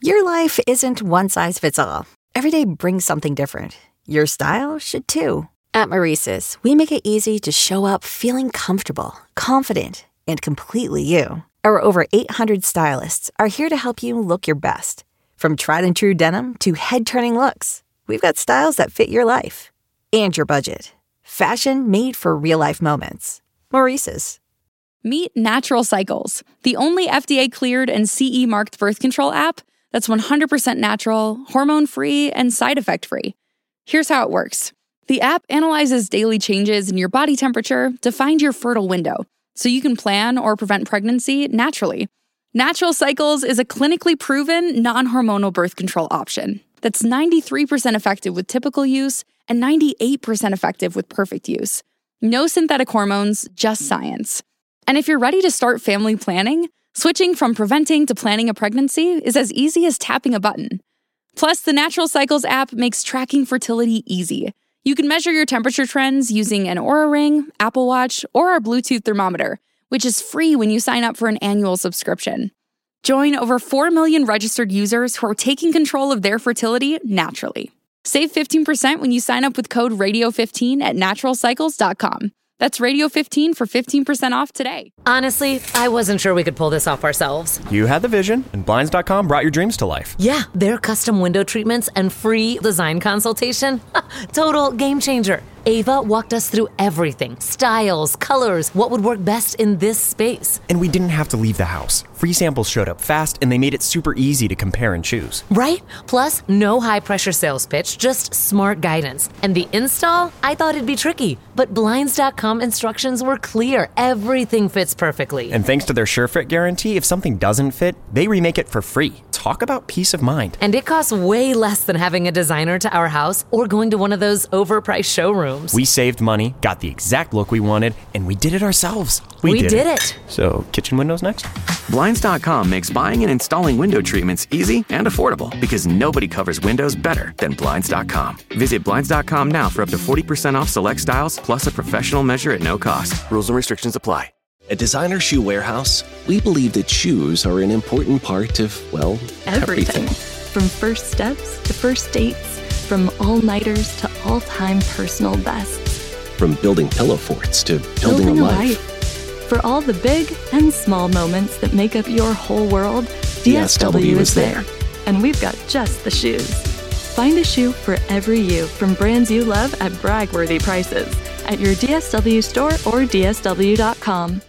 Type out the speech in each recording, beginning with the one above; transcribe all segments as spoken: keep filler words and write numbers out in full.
Your life isn't one size fits all. Every day brings something different. Your style should too. At Maurice's, we make it easy to show up feeling comfortable, confident, and completely you. Our over eight hundred stylists are here to help you look your best. From tried and true denim to head-turning looks, we've got styles that fit your life and your budget. Fashion made for real-life moments. Maurice's. Meet Natural Cycles, the only F D A-cleared and C E-marked birth control app that's one hundred percent natural, hormone-free, and side-effect-free. Here's how it works. The app analyzes daily changes in your body temperature to find your fertile window, so you can plan or prevent pregnancy naturally. Natural Cycles is a clinically proven, non-hormonal birth control option that's ninety-three percent effective with typical use and ninety-eight percent effective with perfect use. No synthetic hormones, just science. And if you're ready to start family planning, switching from preventing to planning a pregnancy is as easy as tapping a button. Plus, the Natural Cycles app makes tracking fertility easy. You can measure your temperature trends using an Oura Ring, Apple Watch, or our Bluetooth thermometer, which is free when you sign up for an annual subscription. Join over four million registered users who are taking control of their fertility naturally. Save fifteen percent when you sign up with code radio fifteen at natural cycles dot com. That's radio fifteen for fifteen percent off today. Honestly, I wasn't sure we could pull this off ourselves. You had the vision, and Blinds dot com brought your dreams to life. Yeah, their custom window treatments and free design consultation. Total game changer. Ava walked us through everything. Styles, colors, what would work best in this space. And we didn't have to leave the house. Free samples showed up fast, and they made it super easy to compare and choose. Right? Plus, no high-pressure sales pitch, just smart guidance. And the install? I thought it'd be tricky, but Blinds dot com instructions were clear. Everything fits perfectly. And thanks to their SureFit guarantee, if something doesn't fit, they remake it for free. Talk about peace of mind. And it costs way less than having a designer to our house or going to one of those overpriced showrooms. We saved money, got the exact look we wanted, and we did it ourselves. We, we did, did it. it. So, kitchen windows next? Blinds dot com makes buying and installing window treatments easy and affordable because nobody covers windows better than Blinds dot com. Visit Blinds dot com now for up to forty percent off select styles plus a professional measure at no cost. Rules and restrictions apply. At Designer Shoe Warehouse, we believe that shoes are an important part of, well, everything. everything. From first steps to first dates, from all-nighters to all-time personal bests. From building pillow forts to building, building a, a life. life. For all the big and small moments that make up your whole world, D S W, D S W is there. And we've got just the shoes. Find a shoe for every you from brands you love at brag-worthy prices at your D S W store or D S W dot com.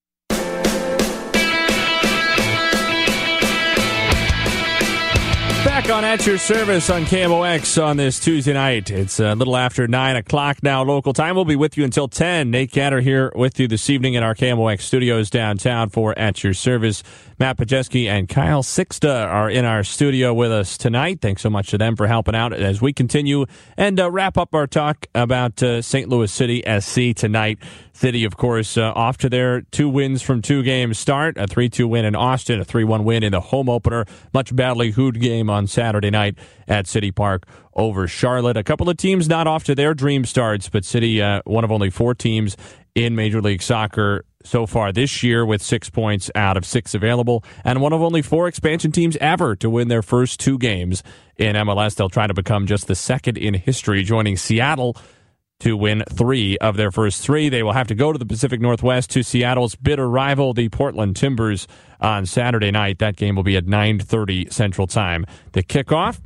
Back on At Your Service on K M O X on this Tuesday night. It's a little after nine o'clock now local time. We'll be with you until ten. Nate Gatter here with you this evening in our K M O X studios downtown for At Your Service. Matt Pajeski and Kyle Sixta are in our studio with us tonight. Thanks so much to them for helping out as we continue and uh, wrap up our talk about uh, Saint Louis City S C tonight. City, of course, uh, off to their two wins from two games start, a three two win in Austin, a three one win in the home opener. Much badly hooed game on Saturday night at City Park over Charlotte. A couple of teams not off to their dream starts, but City, uh, one of only four teams in Major League Soccer so far this year with six points out of six available, and one of only four expansion teams ever to win their first two games in M L S. They'll try to become just the second in history, joining Seattle to win three of their first three. They will have to go to the Pacific Northwest to Seattle's bitter rival, the Portland Timbers, on Saturday night. That game will be at nine thirty Central Time to kick off.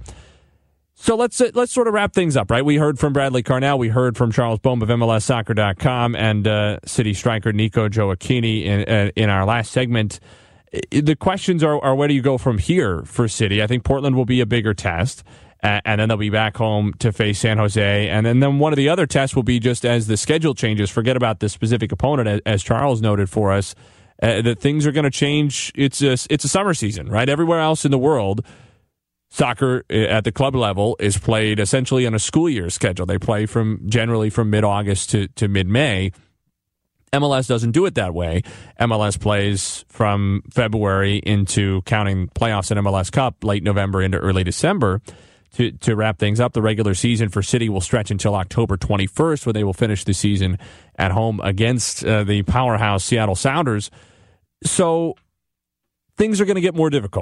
So let's uh, let's sort of wrap things up, right? We heard from Bradley Carnell. We heard from Charles Bohm of M L S soccer dot com and uh, City striker Nico Gioacchini in, uh, in our last segment. The questions are, are where do you go from here for City? I think Portland will be a bigger test. Uh, and then they'll be back home to face San Jose. And then, then one of the other tests will be just as the schedule changes, forget about the specific opponent, as, as Charles noted for us, uh, that things are going to change. It's a, it's a summer season, right? Everywhere else in the world, soccer at the club level is played essentially on a school year schedule. They play from generally from mid-August to, to mid-May. M L S doesn't do it that way. M L S plays from February into counting playoffs in M L S Cup, late November into early December. To, to wrap things up, the regular season for City will stretch until October twenty-first, when they will finish the season at home against uh, the powerhouse Seattle Sounders. So things are going to get more difficult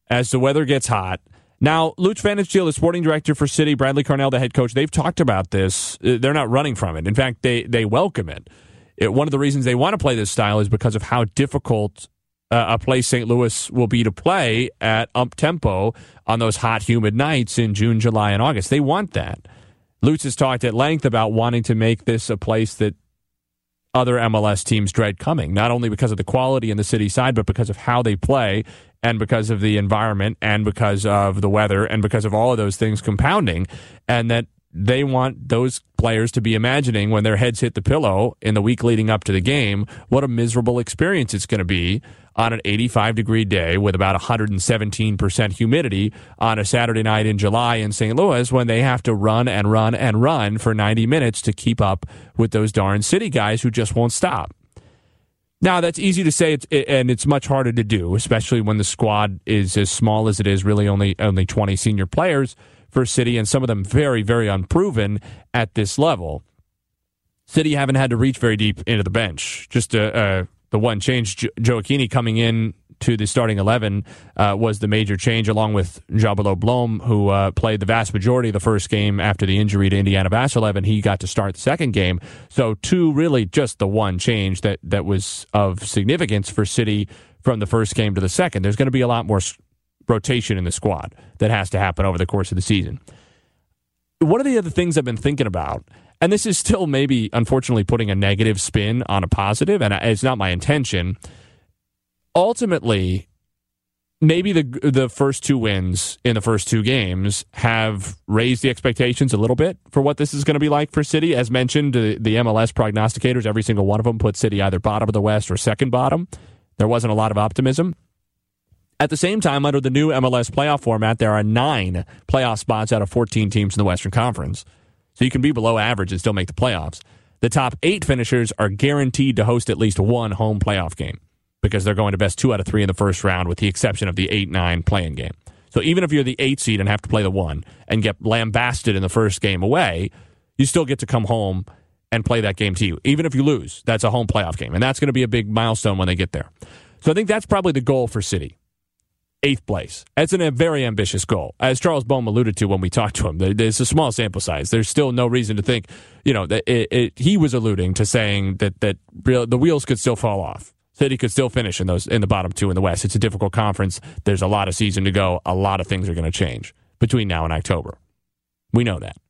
as the weather gets hot. Now, Luch Pfannenstiel, the sporting director for City, Bradley Carnell, the head coach, they've talked about this. They're not running from it. In fact, they, they welcome it. it. One of the reasons they want to play this style is because of how difficult uh, a place Saint Louis will be to play at up-tempo on those hot, humid nights in June, July, and August. They want that. Luch has talked at length about wanting to make this a place that other M L S teams dread coming, not only because of the quality in the City side, but because of how they play and because of the environment and because of the weather and because of all of those things compounding, and that they want those players to be imagining when their heads hit the pillow in the week leading up to the game what a miserable experience it's going to be on an eighty-five degree day with about one hundred seventeen percent humidity on a Saturday night in July in Saint Louis when they have to run and run and run for ninety minutes to keep up with those darn City guys who just won't stop. Now, that's easy to say, it's, and it's much harder to do, especially when the squad is as small as it is, really only only twenty senior players for City, and some of them very, very unproven at this level. City haven't had to reach very deep into the bench. Just uh, uh, the one change, jo- Gioacchini coming in to the starting eleven uh, was the major change, along with Jabalo Blom, who uh, played the vast majority of the first game after the injury to Indiana Vassilev, and he got to start the second game. So two, really just the one change that, that was of significance for City from the first game to the second. There's going to be a lot more rotation in the squad that has to happen over the course of the season. One of the other things I've been thinking about, and this is still maybe, unfortunately, putting a negative spin on a positive, and it's not my intention. Ultimately, maybe the the first two wins in the first two games have raised the expectations a little bit for what this is going to be like for City. As mentioned, the, the M L S prognosticators, every single one of them put City either bottom of the West or second bottom. There wasn't a lot of optimism. At the same time, under the new M L S playoff format, there are nine playoff spots out of fourteen teams in the Western Conference. So you can be below average and still make the playoffs. The top eight finishers are guaranteed to host at least one home playoff game because they're going to best two out of three in the first round, with the exception of the eight nine play-in game. So even if you're the eight seed and have to play the one and get lambasted in the first game away, you still get to come home and play that game to you. Even if you lose, that's a home playoff game, and that's going to be a big milestone when they get there. So I think that's probably the goal for City. Eighth place. It's an, a very ambitious goal. As Charles Boehm alluded to when we talked to him, there's a small sample size. There's still no reason to think, you know, that it, it, he was alluding to saying that that real, the wheels could still fall off. City could still finish in those in the bottom two in the West. It's a difficult conference. There's a lot of season to go. A lot of things are going to change between now and October. We know that.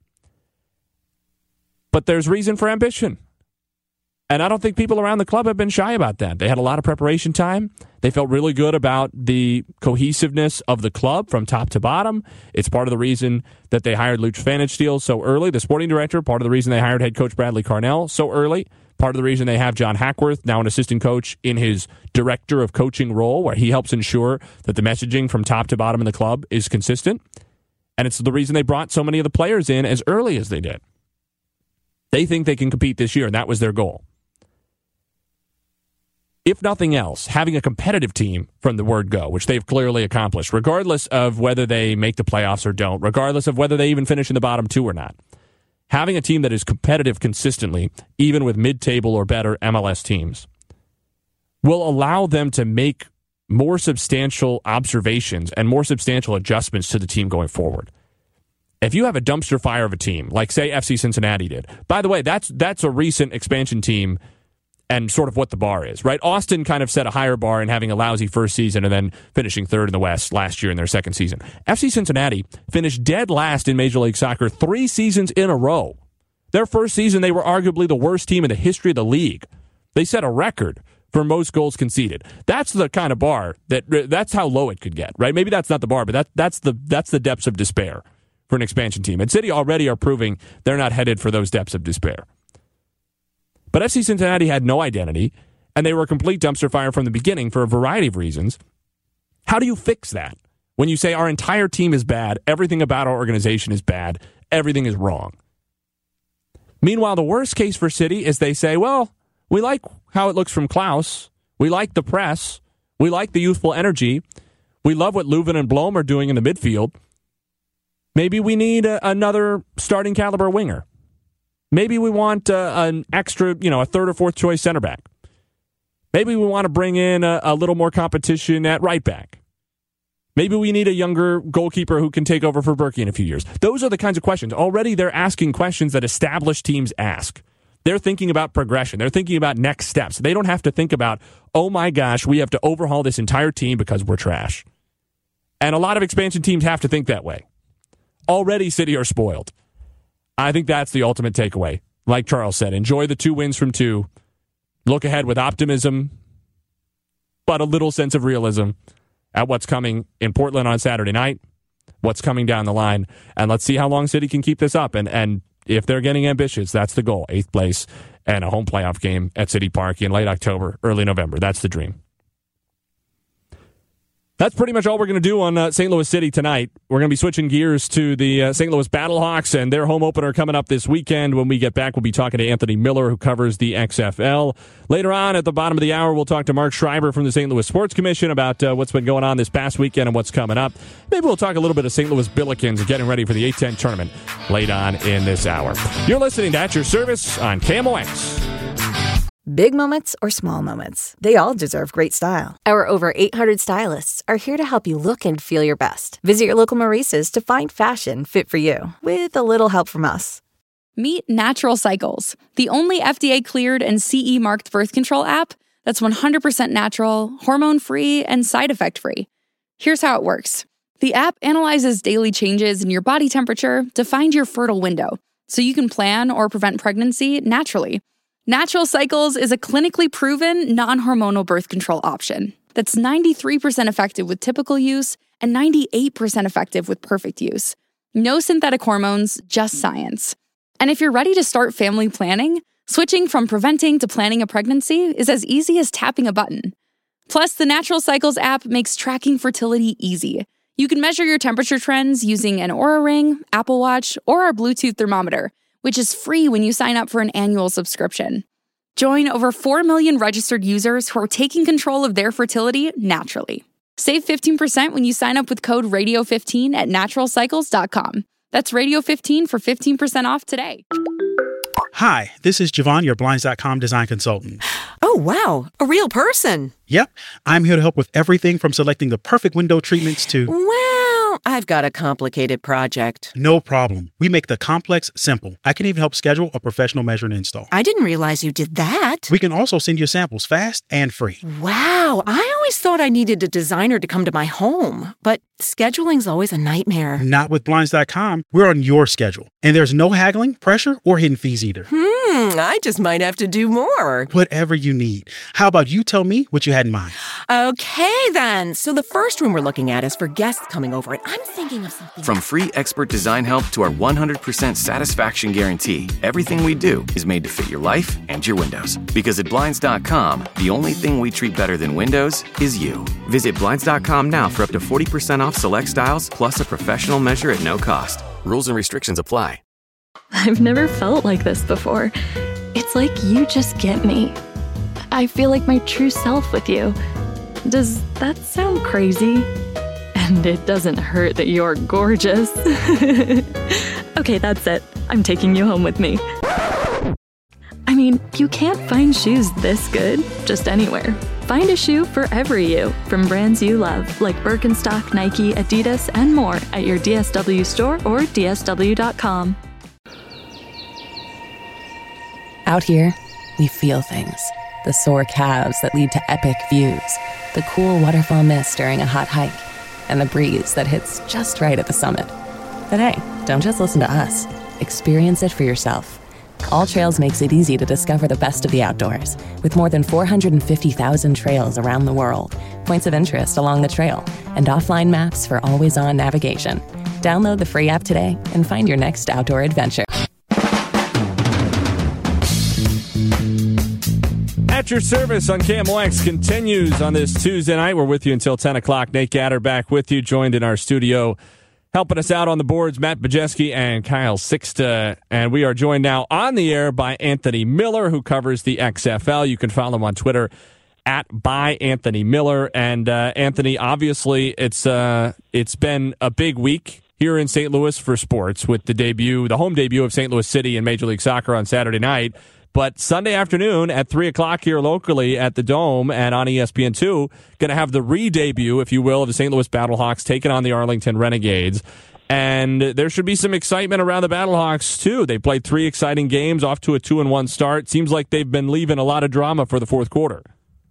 But there's reason for ambition. And I don't think people around the club have been shy about that. They had a lot of preparation time. They felt really good about the cohesiveness of the club from top to bottom. It's part of the reason that they hired Luch Pfannenstiel so early, the sporting director, part of the reason they hired head coach Bradley Carnell so early, part of the reason they have John Hackworth, now an assistant coach, in his director of coaching role, where he helps ensure that the messaging from top to bottom in the club is consistent. And it's the reason they brought so many of the players in as early as they did. They think they can compete this year, and that was their goal. If nothing else, having a competitive team from the word go, which they've clearly accomplished, regardless of whether they make the playoffs or don't, regardless of whether they even finish in the bottom two or not, having a team that is competitive consistently, even with mid-table or better M L S teams, will allow them to make more substantial observations and more substantial adjustments to the team going forward. If you have a dumpster fire of a team, like, say, F C Cincinnati did, by the way, that's that's a recent expansion team and sort of what the bar is, right? Austin kind of set a higher bar in having a lousy first season and then finishing third in the West last year in their second season. F C Cincinnati finished dead last in Major League Soccer three seasons in a row. Their first season, they were arguably the worst team in the history of the league. They set a record for most goals conceded. That's the kind of bar that that's how low it could get, right? Maybe that's not the bar, but that that's the that's the depths of despair for an expansion team. And City already are proving they're not headed for those depths of despair. But F C Cincinnati had no identity, and they were a complete dumpster fire from the beginning for a variety of reasons. How do you fix that? When you say our entire team is bad, everything about our organization is bad, everything is wrong. Meanwhile, the worst case for City is they say, well, we like how it looks from Klaus, we like the press, we like the youthful energy, we love what Leuven and Blom are doing in the midfield. Maybe we need a, another starting caliber winger. Maybe we want uh, an extra, you know, a third or fourth choice center back. Maybe we want to bring in a, a little more competition at right back. Maybe we need a younger goalkeeper who can take over for Berkey in a few years. Those are the kinds of questions. Already they're asking questions that established teams ask. They're thinking about progression. They're thinking about next steps. They don't have to think about, oh my gosh, we have to overhaul this entire team because we're trash. And a lot of expansion teams have to think that way. Already City are spoiled. I think that's the ultimate takeaway. Like Charles said, enjoy the two wins from two. Look ahead with optimism, but a little sense of realism at what's coming in Portland on Saturday night, what's coming down the line, and let's see how long City can keep this up. And and if they're getting ambitious, that's the goal. Eighth place and a home playoff game at City Park in late October, early November. That's the dream. That's pretty much all we're going to do on uh, Saint Louis City tonight. We're going to be switching gears to the uh, Saint Louis Battlehawks and their home opener coming up this weekend. When we get back, we'll be talking to Anthony Miller, who covers the X F L. Later on, at the bottom of the hour, we'll talk to Mark Schreiber from the Saint Louis Sports Commission about uh, what's been going on this past weekend and what's coming up. Maybe we'll talk a little bit of Saint Louis Billikens getting ready for the A ten tournament late on in this hour. You're listening to At Your Service on K M O X. Big moments or small moments, they all deserve great style. Our over eight hundred stylists are here to help you look and feel your best. Visit your local Maurice's to find fashion fit for you, with a little help from us. Meet Natural Cycles, the only F D A-cleared and C E-marked birth control app that's one hundred percent natural, hormone-free, and side effect-free. Here's how it works. The app analyzes daily changes in your body temperature to find your fertile window, so you can plan or prevent pregnancy naturally. Natural Cycles is a clinically proven, non-hormonal birth control option that's ninety-three percent effective with typical use and ninety-eight percent effective with perfect use. No synthetic hormones, just science. And if you're ready to start family planning, switching from preventing to planning a pregnancy is as easy as tapping a button. Plus, the Natural Cycles app makes tracking fertility easy. You can measure your temperature trends using an Oura Ring, Apple Watch, or our Bluetooth thermometer, which is free when you sign up for an annual subscription. Join over four million registered users who are taking control of their fertility naturally. Save fifteen percent when you sign up with code radio fifteen at natural cycles dot com. That's radio fifteen for fifteen percent off today. Hi, this is Javon, your Blinds dot com design consultant. Oh, wow. A real person. Yep. I'm here to help with everything from selecting the perfect window treatments to... Well, I've got a complicated project. No problem. We make the complex simple. I can even help schedule a professional measure and install. I didn't realize you did that. We can also send you samples fast and free. Wow. I always thought I needed a designer to come to my home, but scheduling's always a nightmare. Not with Blinds dot com. We're on your schedule. And there's no haggling, pressure, or hidden fees either. Hmm, I just might have to do more. Whatever you need. How about you tell me what you had in mind? Okay, then. So the first room we're looking at is for guests coming over, and I'm thinking of something... From free expert design help to our one hundred percent satisfaction guarantee, everything we do is made to fit your life and your windows. Because at Blinds dot com, the only thing we treat better than windows is you. Visit Blinds dot com now for up to forty percent off select styles, plus a professional measure at no cost. Rules and restrictions apply. I've never felt like this before. It's like you just get me. I feel like my true self with you. Does that sound crazy? And it doesn't hurt that you're gorgeous. Okay, that's it. I'm taking you home with me. I mean, you can't find shoes this good just anywhere. Find a shoe for every you from brands you love, like Birkenstock, Nike, Adidas, and more at your D S W store or D S W dot com. Out here, we feel things. The sore calves that lead to epic views, the cool waterfall mist during a hot hike, and the breeze that hits just right at the summit. But hey, don't just listen to us. Experience it for yourself. All Trails makes it easy to discover the best of the outdoors, with more than four hundred fifty thousand trails around the world, points of interest along the trail, and offline maps for always-on navigation. Download the free app today and find your next outdoor adventure. At Your Service on K M O X continues on this Tuesday night. We're with you until ten o'clock. Nate Gatter back with you, joined in our studio. Helping us out on the boards, Matt Bajeski and Kyle Sixta. And we are joined now on the air by Anthony Miller, who covers the X F L. You can follow him on Twitter at by Anthony Miller. And uh, Anthony, obviously, it's uh, it's been a big week here in Saint Louis for sports with the debut, the home debut of Saint Louis City in Major League Soccer on Saturday night. But Sunday afternoon at three o'clock here locally at the Dome and on E S P N two, going to have the re-debut, if you will, of the Saint Louis Battlehawks taking on the Arlington Renegades. And there should be some excitement around the Battlehawks, too. They played three exciting games off to a two and one start. Seems like they've been leaving a lot of drama for the fourth quarter.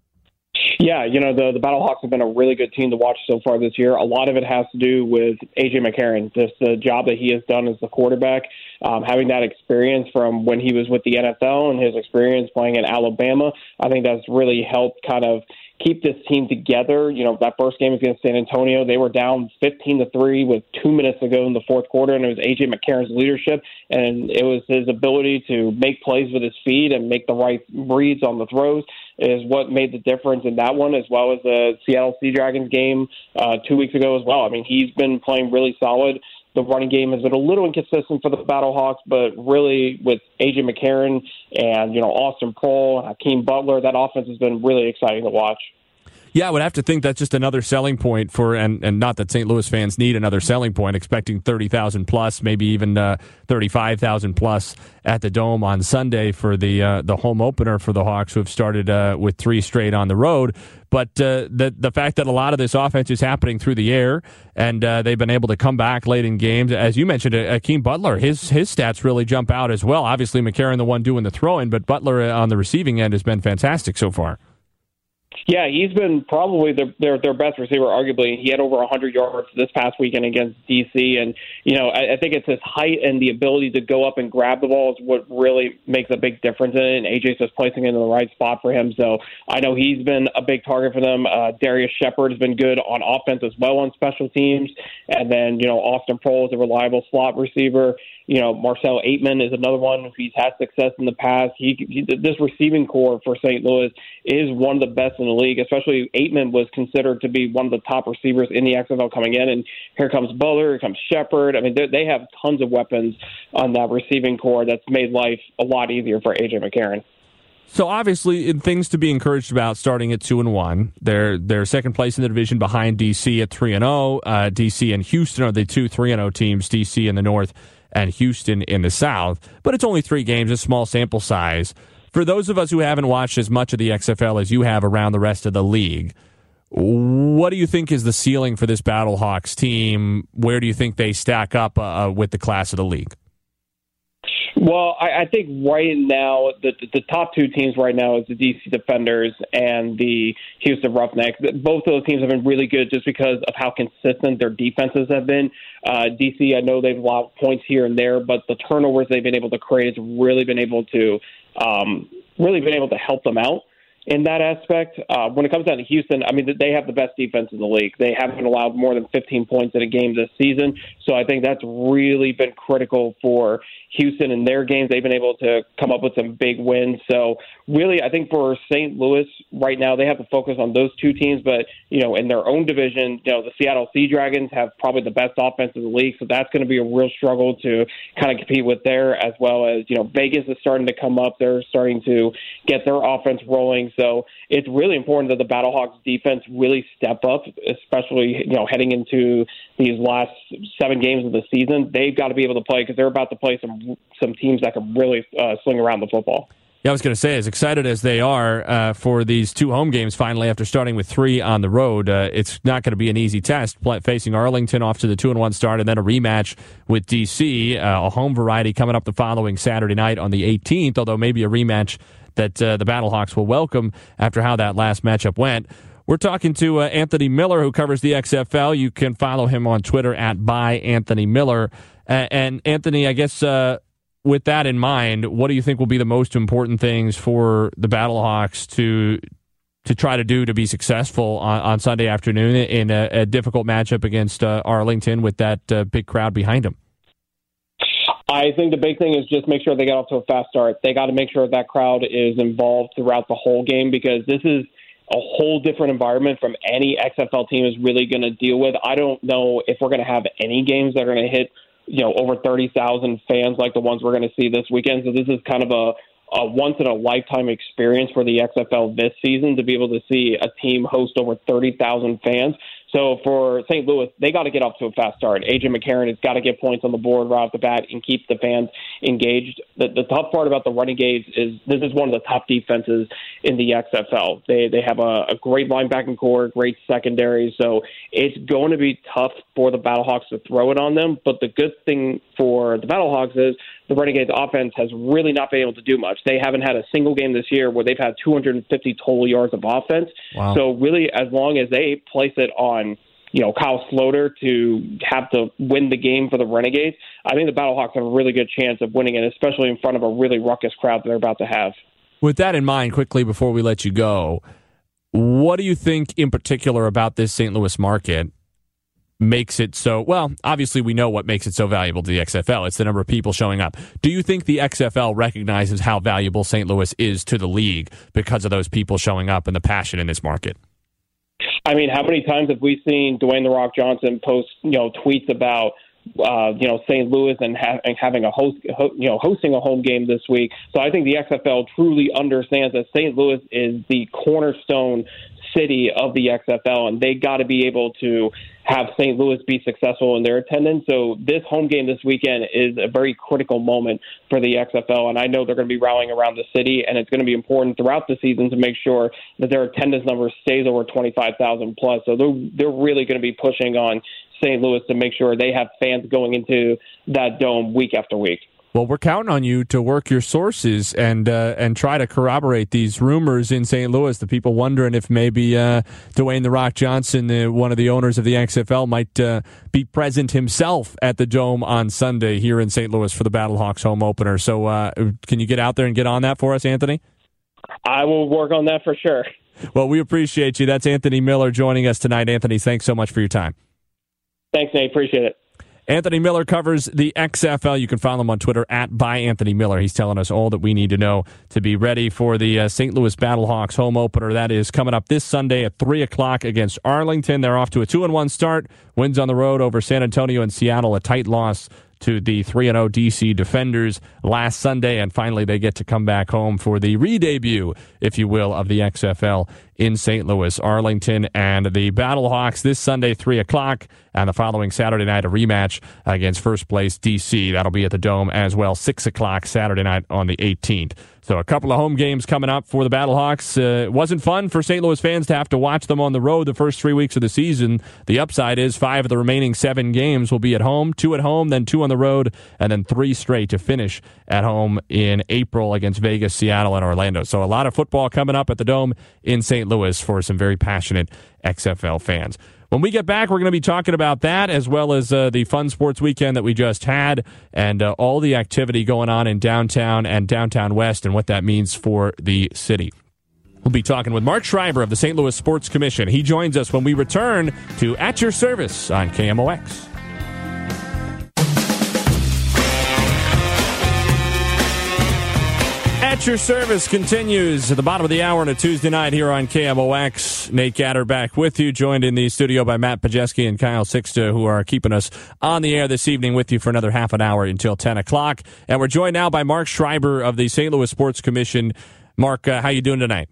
Yeah, you know, the, the Battlehawks have been a really good team to watch so far this year. A lot of it has to do with A J McCarron, just the job that he has done as the quarterback, um, having that experience from when he was with the N F L and his experience playing in Alabama. I think that's really helped kind of keep this team together. You know, that first game against San Antonio, they were down fifteen to three with two minutes to go in the fourth quarter, and it was A J McCarron's leadership, and it was his ability to make plays with his feet and make the right reads on the throws is what made the difference in that one, as well as the Seattle Sea Dragons game uh, two weeks ago as well. I mean, he's been playing really solid. The running game has been a little inconsistent for the Battlehawks, but really with A J McCarron and, you know, Austin Proehl, Hakeem Butler, that offense has been really exciting to watch. Yeah, I would have to think that's just another selling point for, and, and not that Saint Louis fans need another selling point, expecting thirty thousand plus, maybe even uh, thirty-five thousand plus at the Dome on Sunday for the uh, the home opener for the Hawks, who have started uh, with three straight on the road. But uh, the the fact that a lot of this offense is happening through the air, and uh, they've been able to come back late in games. As you mentioned, Hakeem Butler, his his stats really jump out as well. Obviously, McCarron the one doing the throwing, but Butler on the receiving end has been fantastic so far. Yeah, he's been probably their, their their best receiver, arguably. He had over one hundred yards this past weekend against D C, and, you know, I, I think it's his height and the ability to go up and grab the ball is what really makes a big difference in it, and A J's just placing it in the right spot for him. So I know he's been a big target for them. Uh, Darius Shepard has been good on offense as well on special teams, and then, you know, Austin Proehl is a reliable slot receiver. You know, Marcel Aitman is another one. He's had success in the past. He, he this receiving core for Saint Louis is one of the best in the league, especially Aitman was considered to be one of the top receivers in the X F L coming in. And here comes Butler, here comes Shepard. I mean, they, they have tons of weapons on that receiving core that's made life a lot easier for A J McCarron. So obviously, things to be encouraged about starting at two and one. They're they're second place in the division behind D C at three and zero. Uh, D C and Houston are the two three and zero teams. D C in the north and Houston in the south. But it's only three games, a small sample size. For those of us who haven't watched as much of the X F L as you have around the rest of the league, what do you think is the ceiling for this Battlehawks team? Where do you think they stack up uh, with the class of the league? Well, I, I think right now, the, the top two teams right now is the D C Defenders and the Houston Roughnecks. Both of those teams have been really good just because of how consistent their defenses have been. Uh, D C, I know they've allowed points here and there, but the turnovers they've been able to create has really been able to um, really been able to help them out in that aspect. Uh, when it comes down to Houston, I mean, they have the best defense in the league. They haven't allowed more than fifteen points in a game this season, so I think that's really been critical for Houston in their games. They've been able to come up with some big wins. So really, I think for Saint Louis right now, they have to focus on those two teams. But, you know, in their own division, you know, the Seattle Sea Dragons have probably the best offense in the league. So that's going to be a real struggle to kind of compete with there, as well as, you know, Vegas is starting to come up. They're starting to get their offense rolling. So it's really important that the Battlehawks defense really step up, especially, you know, heading into these last seven games of the season. They've got to be able to play because they're about to play some some teams that can really uh, swing around the football. Yeah, I was going to say, as excited as they are uh, for these two home games finally after starting with three on the road, uh, it's not going to be an easy test play, facing Arlington off to the two and one start and then a rematch with D C, uh, a home variety coming up the following Saturday night on the eighteenth, although maybe a rematch that uh, the Battlehawks will welcome after how that last matchup went. We're talking to uh, Anthony Miller, who covers the X F L. You can follow him on Twitter at by Anthony Miller. Uh, and Anthony, I guess uh, with that in mind, what do you think will be the most important things for the Battlehawks to to try to do to be successful on, on Sunday afternoon in a, a difficult matchup against uh, Arlington with that uh, big crowd behind them? I think the big thing is just make sure they get off to a fast start. They got to make sure that crowd is involved throughout the whole game, because this is a whole different environment from any X F L team is really going to deal with. I don't know if we're going to have any games that are going to hit, you know, over thirty thousand fans like the ones we're going to see this weekend. So this is kind of a, a once-in-a-lifetime experience for the X F L this season to be able to see a team host over thirty thousand fans. So for Saint Louis, they got to get off to a fast start. A J McCarron has got to get points on the board right off the bat and keep the fans engaged. The, the tough part about the Renegades is this is one of the top defenses in the X F L. They they have a, a great linebacking core, great secondary, so it's going to be tough for the Battlehawks to throw it on them. But the good thing for the Battlehawks is the Renegades offense has really not been able to do much. They haven't had a single game this year where they've had two hundred fifty total yards of offense. Wow. So really, as long as they place it on, you know, Kyle Sloter to have to win the game for the Renegades, I think the Battlehawks have a really good chance of winning it, especially in front of a really ruckus crowd that they're about to have. With that in mind, quickly before we let you go, what do you think in particular about this Saint Louis market makes it so, well, obviously we know what makes it so valuable to the X F L. It's the number of people showing up. Do you think the X F L recognizes how valuable Saint Louis is to the league because of those people showing up and the passion in this market? I mean, how many times have we seen Dwayne The Rock Johnson post, you know, tweets about, uh, you know, Saint Louis and, ha- and having a host, ho- you know, hosting a home game this week. So I think the X F L truly understands that Saint Louis is the cornerstone city of the X F L, and they got to be able to have Saint Louis be successful in their attendance. So this home game this weekend is a very critical moment for the X F L, and I know they're going to be rallying around the city, and it's going to be important throughout the season to make sure that their attendance number stays over twenty-five thousand plus. So they're, they're really going to be pushing on Saint Louis to make sure they have fans going into that dome week after week. Well, we're counting on you to work your sources and uh, and try to corroborate these rumors in Saint Louis. The people wondering if maybe uh, Dwayne The Rock Johnson, uh, one of the owners of the X F L, might uh, be present himself at the Dome on Sunday here in Saint Louis for the Battlehawks home opener. So uh, can you get out there and get on that for us, Anthony? I will work on that for sure. Well, we appreciate you. That's Anthony Miller joining us tonight. Anthony, thanks so much for your time. Thanks, Nate. Appreciate it. Anthony Miller covers the X F L. You can follow him on Twitter at by Anthony Miller. He's telling us all that we need to know to be ready for the uh, Saint Louis Battlehawks home opener. That is coming up this Sunday at three o'clock against Arlington. They're off to a two and one start. Wins on the road over San Antonio and Seattle. A tight loss to the three and oh D C Defenders last Sunday. And finally, they get to come back home for the re-debut, if you will, of the X F L in Saint Louis. Arlington and the Battlehawks this Sunday, three o'clock. And the following Saturday night, a rematch against first place D C. That'll be at the Dome as well, six o'clock Saturday night on the eighteenth. So a couple of home games coming up for the Battlehawks. Uh, it wasn't fun for Saint Louis fans to have to watch them on the road the first three weeks of the season. The upside is five of the remaining seven games will be at home, two at home, then two on the road, and then three straight to finish at home in April against Vegas, Seattle, and Orlando. So a lot of football coming up at the Dome in Saint Louis for some very passionate X F L fans. When we get back, we're going to be talking about that as well as uh, the fun sports weekend that we just had and uh, all the activity going on in downtown and downtown West and what that means for the city. We'll be talking with Mark Schreiber of the Saint Louis Sports Commission. He joins us when we return to At Your Service on K M O X. At Your Service continues at the bottom of the hour on a Tuesday night here on K M O X. Nate Gatter back with you, joined in the studio by Matt Pajeski and Kyle Sixta, who are keeping us on the air this evening with you for another half an hour until ten o'clock. And we're joined now by Mark Schreiber of the Saint Louis Sports Commission. Mark, uh, how you doing tonight?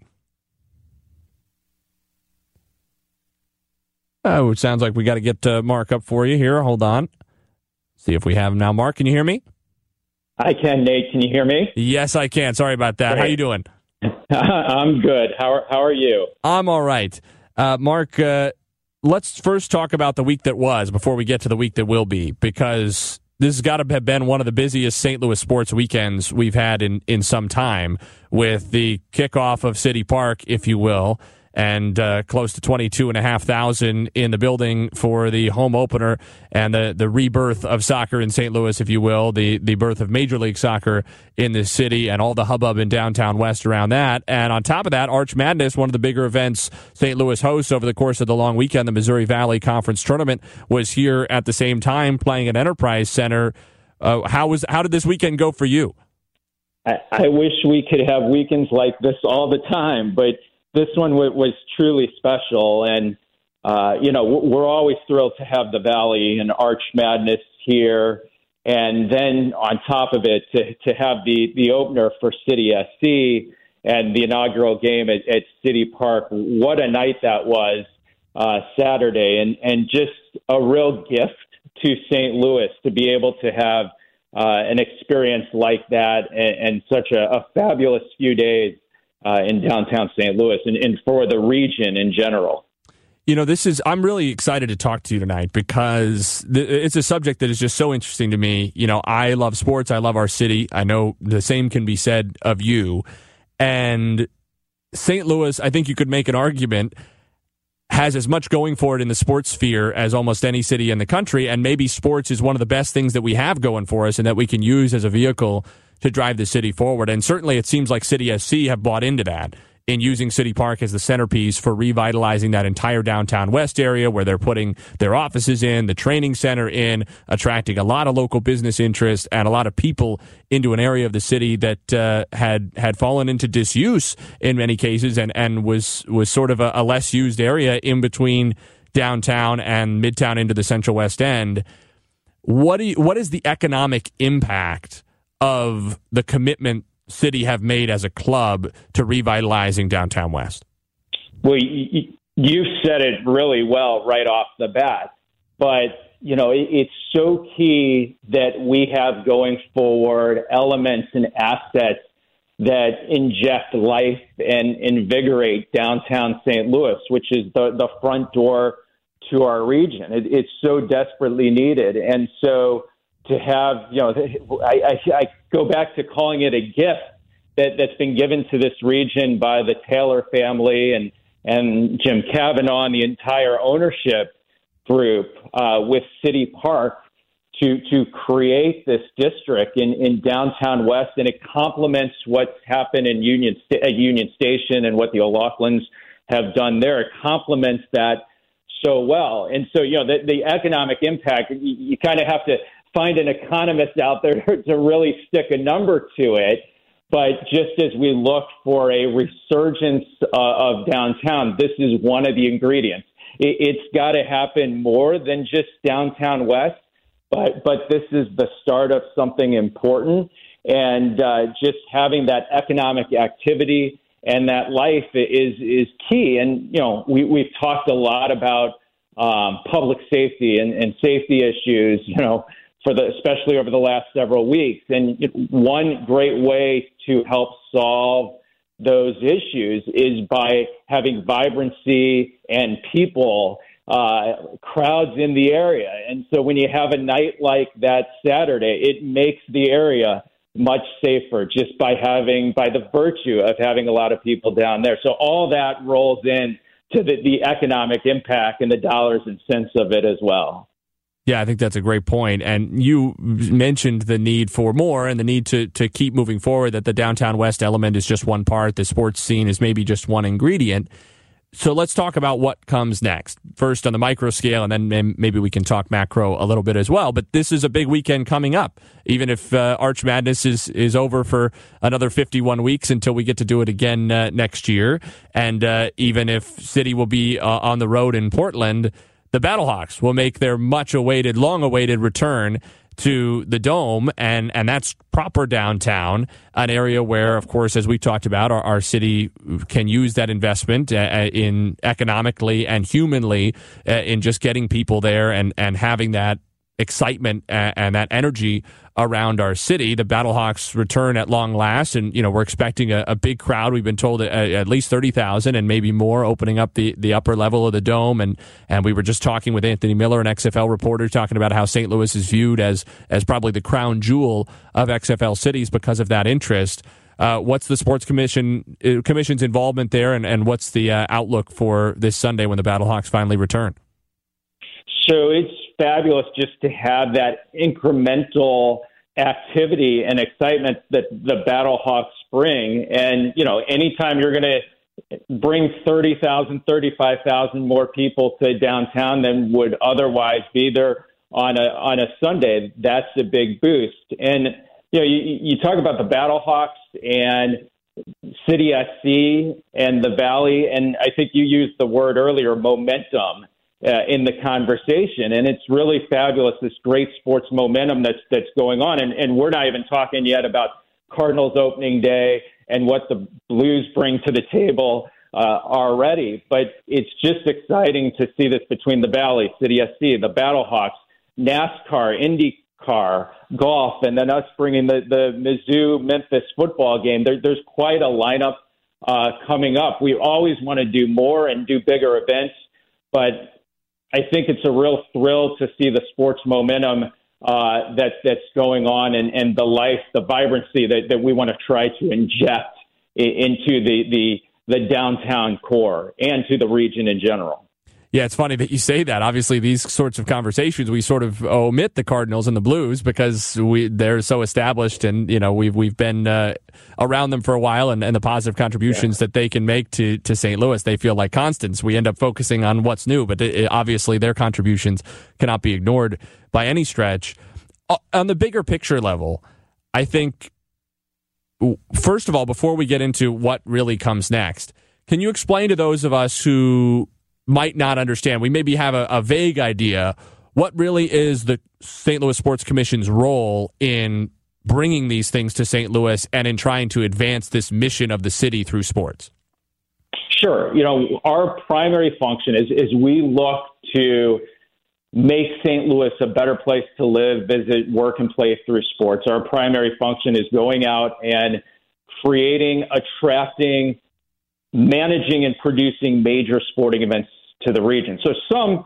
Oh, it sounds like we got to get uh, Mark up for you here. Hold on. See if we have him now. Mark, can you hear me? I can, Nate. Can you hear me? Yes, I can. Sorry about that. Great. How you doing? I'm good. How are, how are you? I'm all right. Uh, Mark, uh, let's first talk about the week that was before we get to the week that will be, because this has got to have been one of the busiest Saint Louis sports weekends we've had in, in some time, with the kickoff of City Park, if you will, and uh, close to twenty-two and a half thousand in the building for the home opener and the, the rebirth of soccer in Saint Louis, if you will, the, the birth of Major League Soccer in this city and all the hubbub in downtown West around that. And on top of that, Arch Madness, one of the bigger events Saint Louis hosts over the course of the long weekend, the Missouri Valley Conference Tournament, was here at the same time playing at Enterprise Center. Uh, how was how did this weekend go for you? I, I wish we could have weekends like this all the time, but this one w- was truly special, and, uh, you know, we're always thrilled to have the Valley and Arch Madness here, and then on top of it, to, to have the, the opener for City S C and the inaugural game at, at City Park. What a night that was. uh, Saturday, and, and just a real gift to Saint Louis to be able to have uh, an experience like that and, and such a, a fabulous few days uh, in downtown Saint Louis and, and for the region in general. You know, this is, I'm really excited to talk to you tonight because th- it's a subject that is just so interesting to me. You know, I love sports. I love our city. I know the same can be said of you. And Saint Louis, I think you could make an argument, has as much going for it in the sports sphere as almost any city in the country, and maybe sports is one of the best things that we have going for us and that we can use as a vehicle to drive the city forward. And certainly it seems like City S C have bought into that in using City Park as the centerpiece for revitalizing that entire downtown West area where they're putting their offices in, the training center in, attracting a lot of local business interest and a lot of people into an area of the city that uh, had had fallen into disuse in many cases and, and was, was sort of a, a less used area in between downtown and Midtown into the Central West End. What do you, what is the economic impact of the commitment City have made as a club to revitalizing downtown West? Well, you, you said it really well right off the bat, but you know it, it's so key that we have going forward elements and assets that inject life and invigorate downtown Saint Louis, which is the, the front door to our region. It, it's so desperately needed, and so to have, you know, I, I, I go back to calling it a gift that, that's been given to this region by the Taylor family and, and Jim Kavanaugh and the entire ownership group uh, with City Park to to create this district in, in downtown West. And it complements what's happened in Union, uh, Union Station and what the O'Loughlin's have done there. It complements that so well. And so, you know, the, the economic impact, you, you kind of have to find an economist out there to really stick a number to it. But just as we look for a resurgence uh, of downtown, this is one of the ingredients. It, it's got to happen more than just downtown West, but but this is the start of something important. And uh, just having that economic activity and that life is is key. And, you know, we, we've talked a lot about um, public safety and, and safety issues, you know, for the, especially over the last several weeks. And one great way to help solve those issues is by having vibrancy and people, uh, crowds in the area. And so when you have a night like that Saturday, it makes the area much safer just by having, by the virtue of having a lot of people down there. So all that rolls in to the, the economic impact and the dollars and cents of it as well. Yeah, I think that's a great point. And you mentioned the need for more and the need to to keep moving forward, that the downtown West element is just one part. The sports scene is maybe just one ingredient. So let's talk about what comes next. First on the micro scale, and then maybe we can talk macro a little bit as well. But this is a big weekend coming up. Even if uh, Arch Madness is, is over for another fifty-one weeks until we get to do it again uh, next year, and uh, even if City will be uh, on the road in Portland, the Battlehawks will make their much-awaited, long-awaited return to the Dome, and, and that's proper downtown, an area where, of course, as we talked about, our, our city can use that investment uh, in economically and humanly uh, in just getting people there and, and having that excitement and, and that energy around our city. The Battlehawks return at long last, and you know we're expecting a, a big crowd. We've been told at, at least thirty thousand and maybe more, opening up the, the upper level of the Dome. And and we were just talking with Anthony Miller, an X F L reporter, talking about how Saint Louis is viewed as as probably the crown jewel of X F L cities because of that interest. Uh, what's the Sports Commission uh, Commission's involvement there, and, and what's the uh, outlook for this Sunday when the Battlehawks finally return? So it's fabulous just to have that incremental activity and excitement that the Battlehawks bring. And, you know, anytime you're going to bring thirty thousand, thirty-five thousand more people to downtown than would otherwise be there on a on a Sunday, that's a big boost. And, you know, you, you talk about the Battlehawks and City S C and the Valley, and I think you used the word earlier, momentum. Uh, in the conversation, and it's really fabulous, this great sports momentum that's that's going on, and, and we're not even talking yet about Cardinals opening day and what the Blues bring to the table uh, already. But it's just exciting to see this between the Valley, City S C, the Battlehawks, NASCAR, IndyCar, golf, and then us bringing the, the Mizzou-Memphis football game. There, there's quite a lineup uh, coming up. We always want to do more and do bigger events, but I think it's a real thrill to see the sports momentum uh, that, that's going on and, and the life, the vibrancy that, that we want to try to inject into the, the, the downtown core and to the region in general. Yeah, it's funny that you say that. Obviously, these sorts of conversations, we sort of omit the Cardinals and the Blues because we they're so established, and you know we've we've been uh, around them for a while, and, and the positive contributions yeah. that they can make to, to Saint Louis, they feel like constants. We end up focusing on what's new, but it, it, obviously their contributions cannot be ignored by any stretch. Uh, on the bigger picture level, I think, first of all, before we get into what really comes next, can you explain to those of us who might not understand, we maybe have a, a vague idea, what really is the Saint Louis Sports Commission's role in bringing these things to Saint Louis and in trying to advance this mission of the city through sports? Sure. You know, our primary function is, is we look to make Saint Louis a better place to live, visit, work, and play through sports. Our primary function is going out and creating, attracting, managing, and producing major sporting events to the region. So some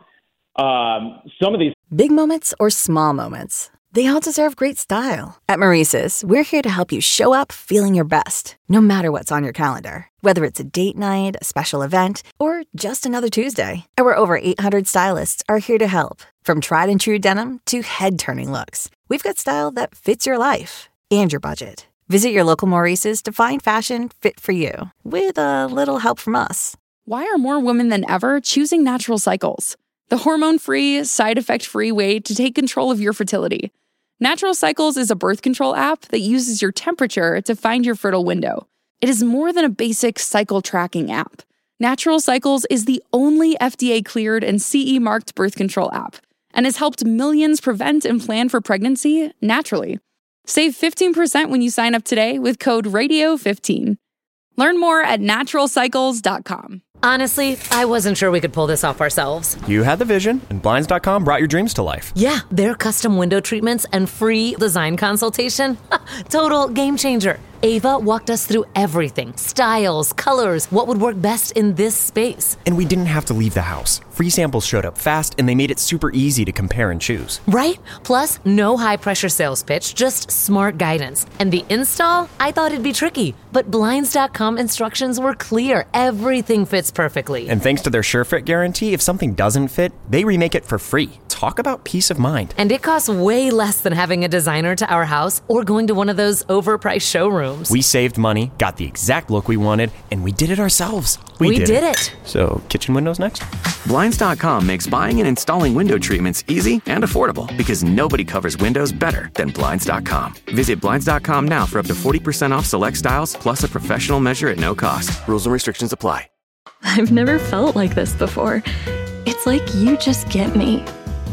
um, some of these big moments or small moments, they all deserve great style. At Maurice's, we're here to help you show up feeling your best, no matter what's on your calendar. Whether it's a date night, a special event, or just another Tuesday, our over eight hundred stylists are here to help. From tried and true denim to head-turning looks, we've got style that fits your life and your budget. Visit your local Maurice's to find fashion fit for you, with a little help from us. Why are more women than ever choosing Natural Cycles? The hormone-free, side-effect-free way to take control of your fertility. Natural Cycles is a birth control app that uses your temperature to find your fertile window. It is more than a basic cycle tracking app. Natural Cycles is the only F D A-cleared and C E-marked birth control app and has helped millions prevent and plan for pregnancy naturally. Save fifteen percent when you sign up today with code radio fifteen. Learn more at natural cycles dot com. Honestly, I wasn't sure we could pull this off ourselves. You had the vision, and Blinds dot com brought your dreams to life. Yeah, their custom window treatments and free design consultation. Total game changer. Ava walked us through everything. Styles, colors, what would work best in this space. And we didn't have to leave the house. Free samples showed up fast, and they made it super easy to compare and choose. Right? Plus, no high-pressure sales pitch, just smart guidance. And the install? I thought it'd be tricky, but Blinds dot com instructions were clear. Everything fits perfectly. And thanks to their SureFit guarantee, if something doesn't fit, they remake it for free. Talk about peace of mind. And it costs way less than having a designer to our house or going to one of those overpriced showrooms. We saved money, got the exact look we wanted, and we did it ourselves. We, we did, did it. it. So, kitchen windows next? Blinds dot com makes buying and installing window treatments easy and affordable because nobody covers windows better than Blinds dot com. Visit Blinds dot com now for up to forty percent off select styles plus a professional measure at no cost. Rules and restrictions apply. I've never felt like this before. It's like you just get me.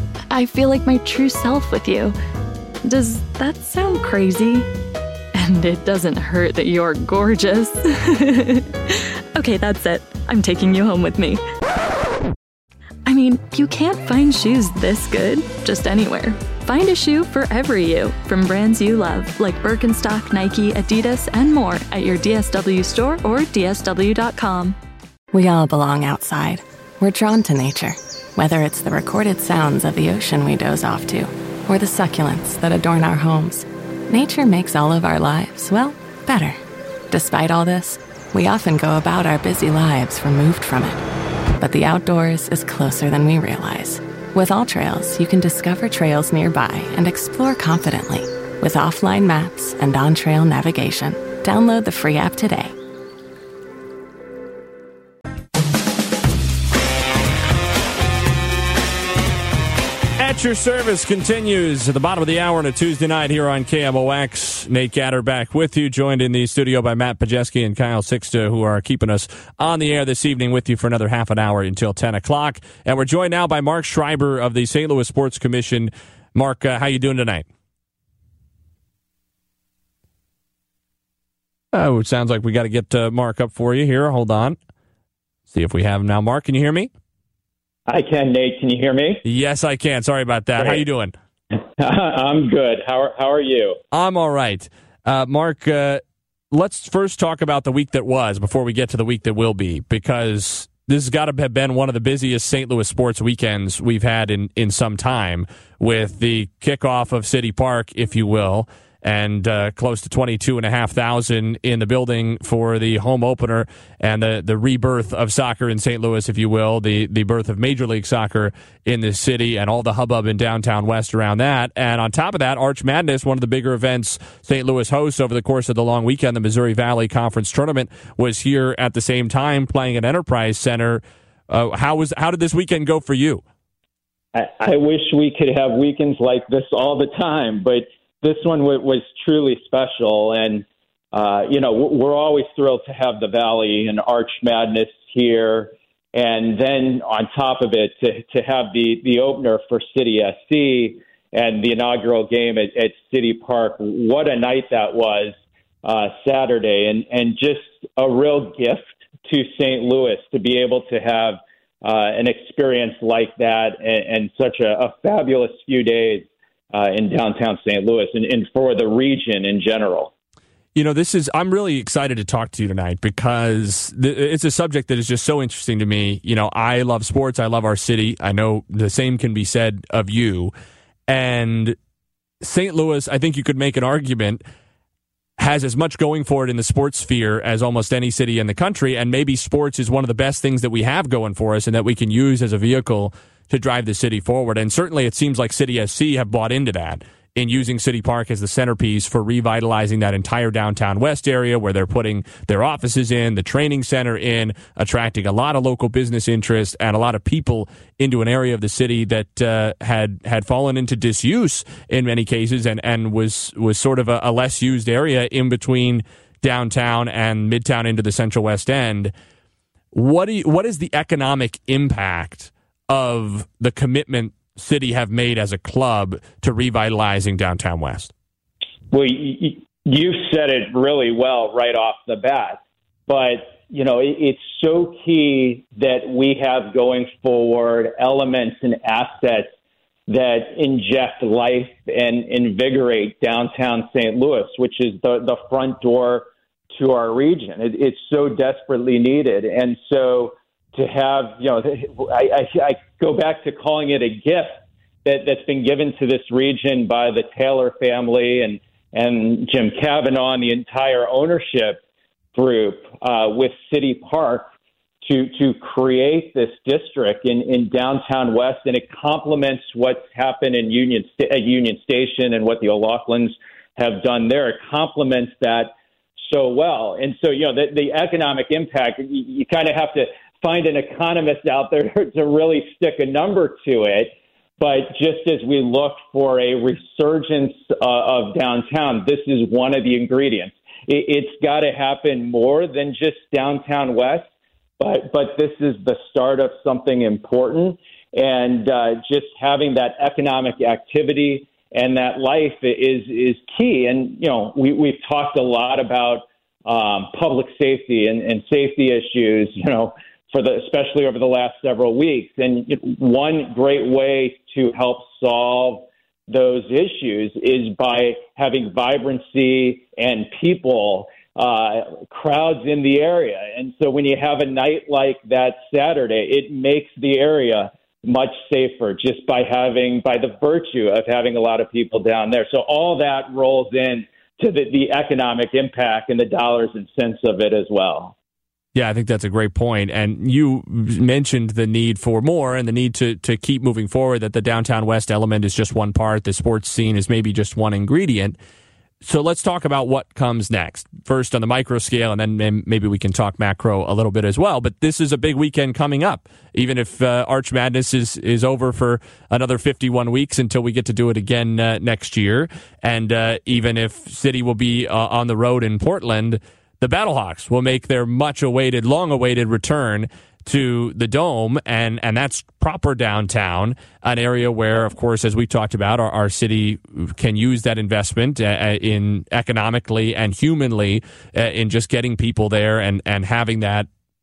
I feel like my true self with you. Does that sound crazy? And it doesn't hurt that you're gorgeous. Okay, that's it. I'm taking you home with me. I mean, you can't find shoes this good just anywhere. Find a shoe for every you from brands you love, like Birkenstock, Nike, Adidas, and more at your D S W store or D S W dot com. We all belong outside. We're drawn to nature, whether it's the recorded sounds of the ocean we doze off to, or the succulents that adorn our homes. Nature makes all of our lives, well, better. Despite all this, we often go about our busy lives removed from it. But the outdoors is closer than we realize. With AllTrails, you can discover trails nearby and explore confidently with offline maps and on-trail navigation. Download the free app today. At Your Service continues at the bottom of the hour on a Tuesday night here on K M O X. Nate Gatter back with you, joined in the studio by Matt Pajeski and Kyle Sixta, who are keeping us on the air this evening with you for another half an hour until ten o'clock. And we're joined now by Mark Schreiber of the Saint Louis Sports Commission. Mark, uh, how you doing tonight? Oh, it sounds like we got to get uh, Mark up for you here. Hold on. See if we have him now. Mark, can you hear me? I can, Nate. Can you hear me? Yes, I can. Sorry about that. Great. How you doing? I'm good. How are, how are you? I'm all right. Uh, Mark, uh, let's first talk about the week that was before we get to the week that will be, because this has got to have been one of the busiest Saint Louis sports weekends we've had in, in some time, with the kickoff of City Park, if you will, and uh, close to twenty-two and a half thousand in the building for the home opener and the, the rebirth of soccer in Saint Louis, if you will, the, the birth of Major League Soccer in this city and all the hubbub in downtown West around that. And on top of that, Arch Madness, one of the bigger events Saint Louis hosts over the course of the long weekend, the Missouri Valley Conference Tournament, was here at the same time playing at Enterprise Center. Uh, how was how did this weekend go for you? I, I wish we could have weekends like this all the time, but this one w- was truly special, and, uh, you know, we're always thrilled to have the Valley and Arch Madness here, and then on top of it, to, to have the, the opener for City S C and the inaugural game at, at City Park. What a night that was uh, Saturday, and, and just a real gift to Saint Louis to be able to have uh, an experience like that and, and such a, a fabulous few days Uh, in downtown Saint Louis and, and for the region in general. You know, this is, I'm really excited to talk to you tonight because th- it's a subject that is just so interesting to me. You know, I love sports. I love our city. I know the same can be said of you. And Saint Louis, I think you could make an argument, has as much going for it in the sports sphere as almost any city in the country. And maybe sports is one of the best things that we have going for us and that we can use as a vehicle to drive the city forward. And certainly it seems like City S C have bought into that in using City Park as the centerpiece for revitalizing that entire downtown West area where they're putting their offices in, the training center in, attracting a lot of local business interest and a lot of people into an area of the city that uh, had had fallen into disuse in many cases and, and was, was sort of a, a less used area in between downtown and Midtown into the Central West End. What do you, what is the economic impact of the commitment City have made as a club to revitalizing downtown West? Well, you, you said it really well right off the bat, but you know, it, it's so key that we have going forward elements and assets that inject life and invigorate downtown Saint Louis, which is the, the front door to our region. It, it's so desperately needed. And so to have, you know, I, I, I go back to calling it a gift that, that's been given to this region by the Taylor family and, and Jim Kavanaugh and the entire ownership group uh, with City Park to to create this district in, in downtown West, and it complements what's happened in Union at Union Station and what the O'Loughlin's have done there. It complements that so well, and so you know the, the economic impact. You, you kind of have to find an economist out there to really stick a number to it. But just as we look for a resurgence uh, of downtown, this is one of the ingredients. It, it's got to happen more than just downtown West, but but this is the start of something important. And uh, just having that economic activity and that life is is key. And, you know, we, we've talked a lot about um, public safety and, and safety issues, you know, for the especially over the last several weeks. And one great way to help solve those issues is by having vibrancy and people, uh, crowds in the area. And so when you have a night like that Saturday, it makes the area much safer just by having, by the virtue of having a lot of people down there. So all that rolls in to the, the economic impact and the dollars and cents of it as well. Yeah, I think that's a great point. And you mentioned the need for more and the need to, to keep moving forward, that the downtown West element is just one part. The sports scene is maybe just one ingredient. So let's talk about what comes next. First on the micro scale, and then maybe we can talk macro a little bit as well. But this is a big weekend coming up. Even if uh, Arch Madness is, is over for another fifty-one weeks until we get to do it again uh, next year, and uh, even if City will be uh, on the road in Portland, the Battlehawks will make their much-awaited, long-awaited return to the Dome, and, and that's proper downtown, an area where, of course, as we talked about, our, our city can use that investment uh, in economically and humanly uh, in just getting people there and, and having that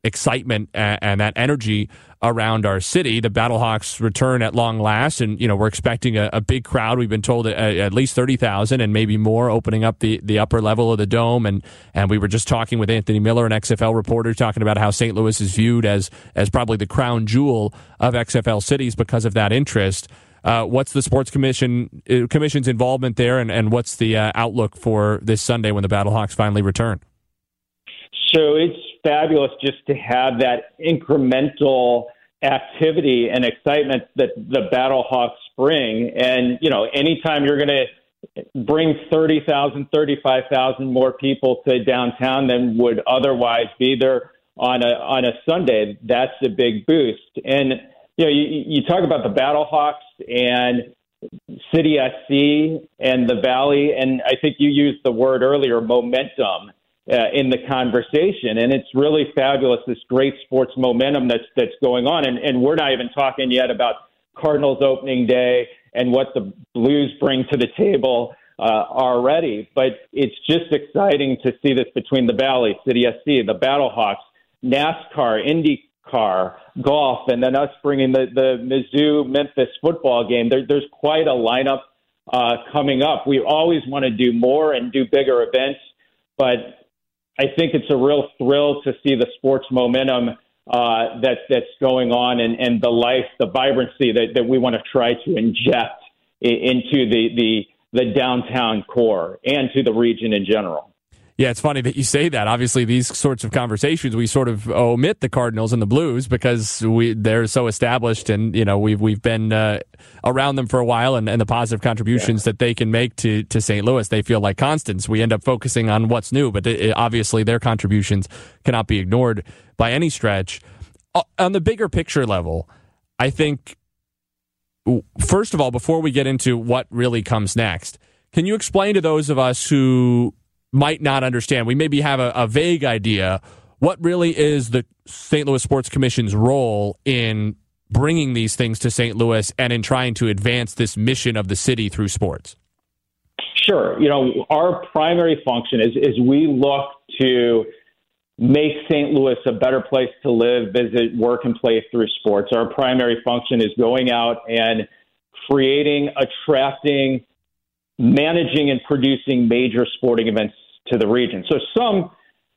excitement and, and that energy around our city. The Battlehawks return at long last, and you know we're expecting a, a big crowd. We've been told at, at least thirty thousand and maybe more, opening up the, the upper level of the dome. And and we were just talking with Anthony Miller, an X F L reporter, talking about how Saint Louis is viewed as as probably the crown jewel of X F L cities because of that interest. Uh, what's the Sports Commission uh, Commission's involvement there, and, and what's the uh, outlook for this Sunday when the Battlehawks finally return? So it's fabulous just to have that incremental activity and excitement that the Battlehawks bring. And, you know, anytime you're going to bring thirty thousand, thirty-five thousand more people to downtown than would otherwise be there on a on a Sunday, that's a big boost. And, you know, you, you talk about the Battlehawks and City S C and the Valley, and I think you used the word earlier, momentum. Uh, in the conversation, and it's really fabulous, this great sports momentum that's that's going on, and, and we're not even talking yet about Cardinals opening day and what the Blues bring to the table uh, already, but it's just exciting to see this between the Valley, City S C, the Battlehawks, NASCAR, IndyCar, golf, and then us bringing the, the Mizzou-Memphis football game. There, there's quite a lineup uh, coming up. We always want to do more and do bigger events, but I think it's a real thrill to see the sports momentum uh, that that's going on and, and the life, the vibrancy that, that we want to try to inject into the, the the downtown core and to the region in general. Yeah, it's funny that you say that. Obviously, these sorts of conversations, we sort of omit the Cardinals and the Blues because we they're so established, and you know we've we've been uh, around them for a while, and, and the positive contributions yeah. that they can make to to Saint Louis, they feel like constants. We end up focusing on what's new, but it, it, obviously their contributions cannot be ignored by any stretch. Uh, on the bigger picture level, I think, first of all, before we get into what really comes next, can you explain to those of us who might not understand, we maybe have a, a vague idea, what really is the Saint Louis Sports Commission's role in bringing these things to Saint Louis and in trying to advance this mission of the city through sports? Sure. You know, our primary function is, is we look to make Saint Louis a better place to live, visit, work, and play through sports. Our primary function is going out and creating, attracting, managing and producing major sporting events to the region. So some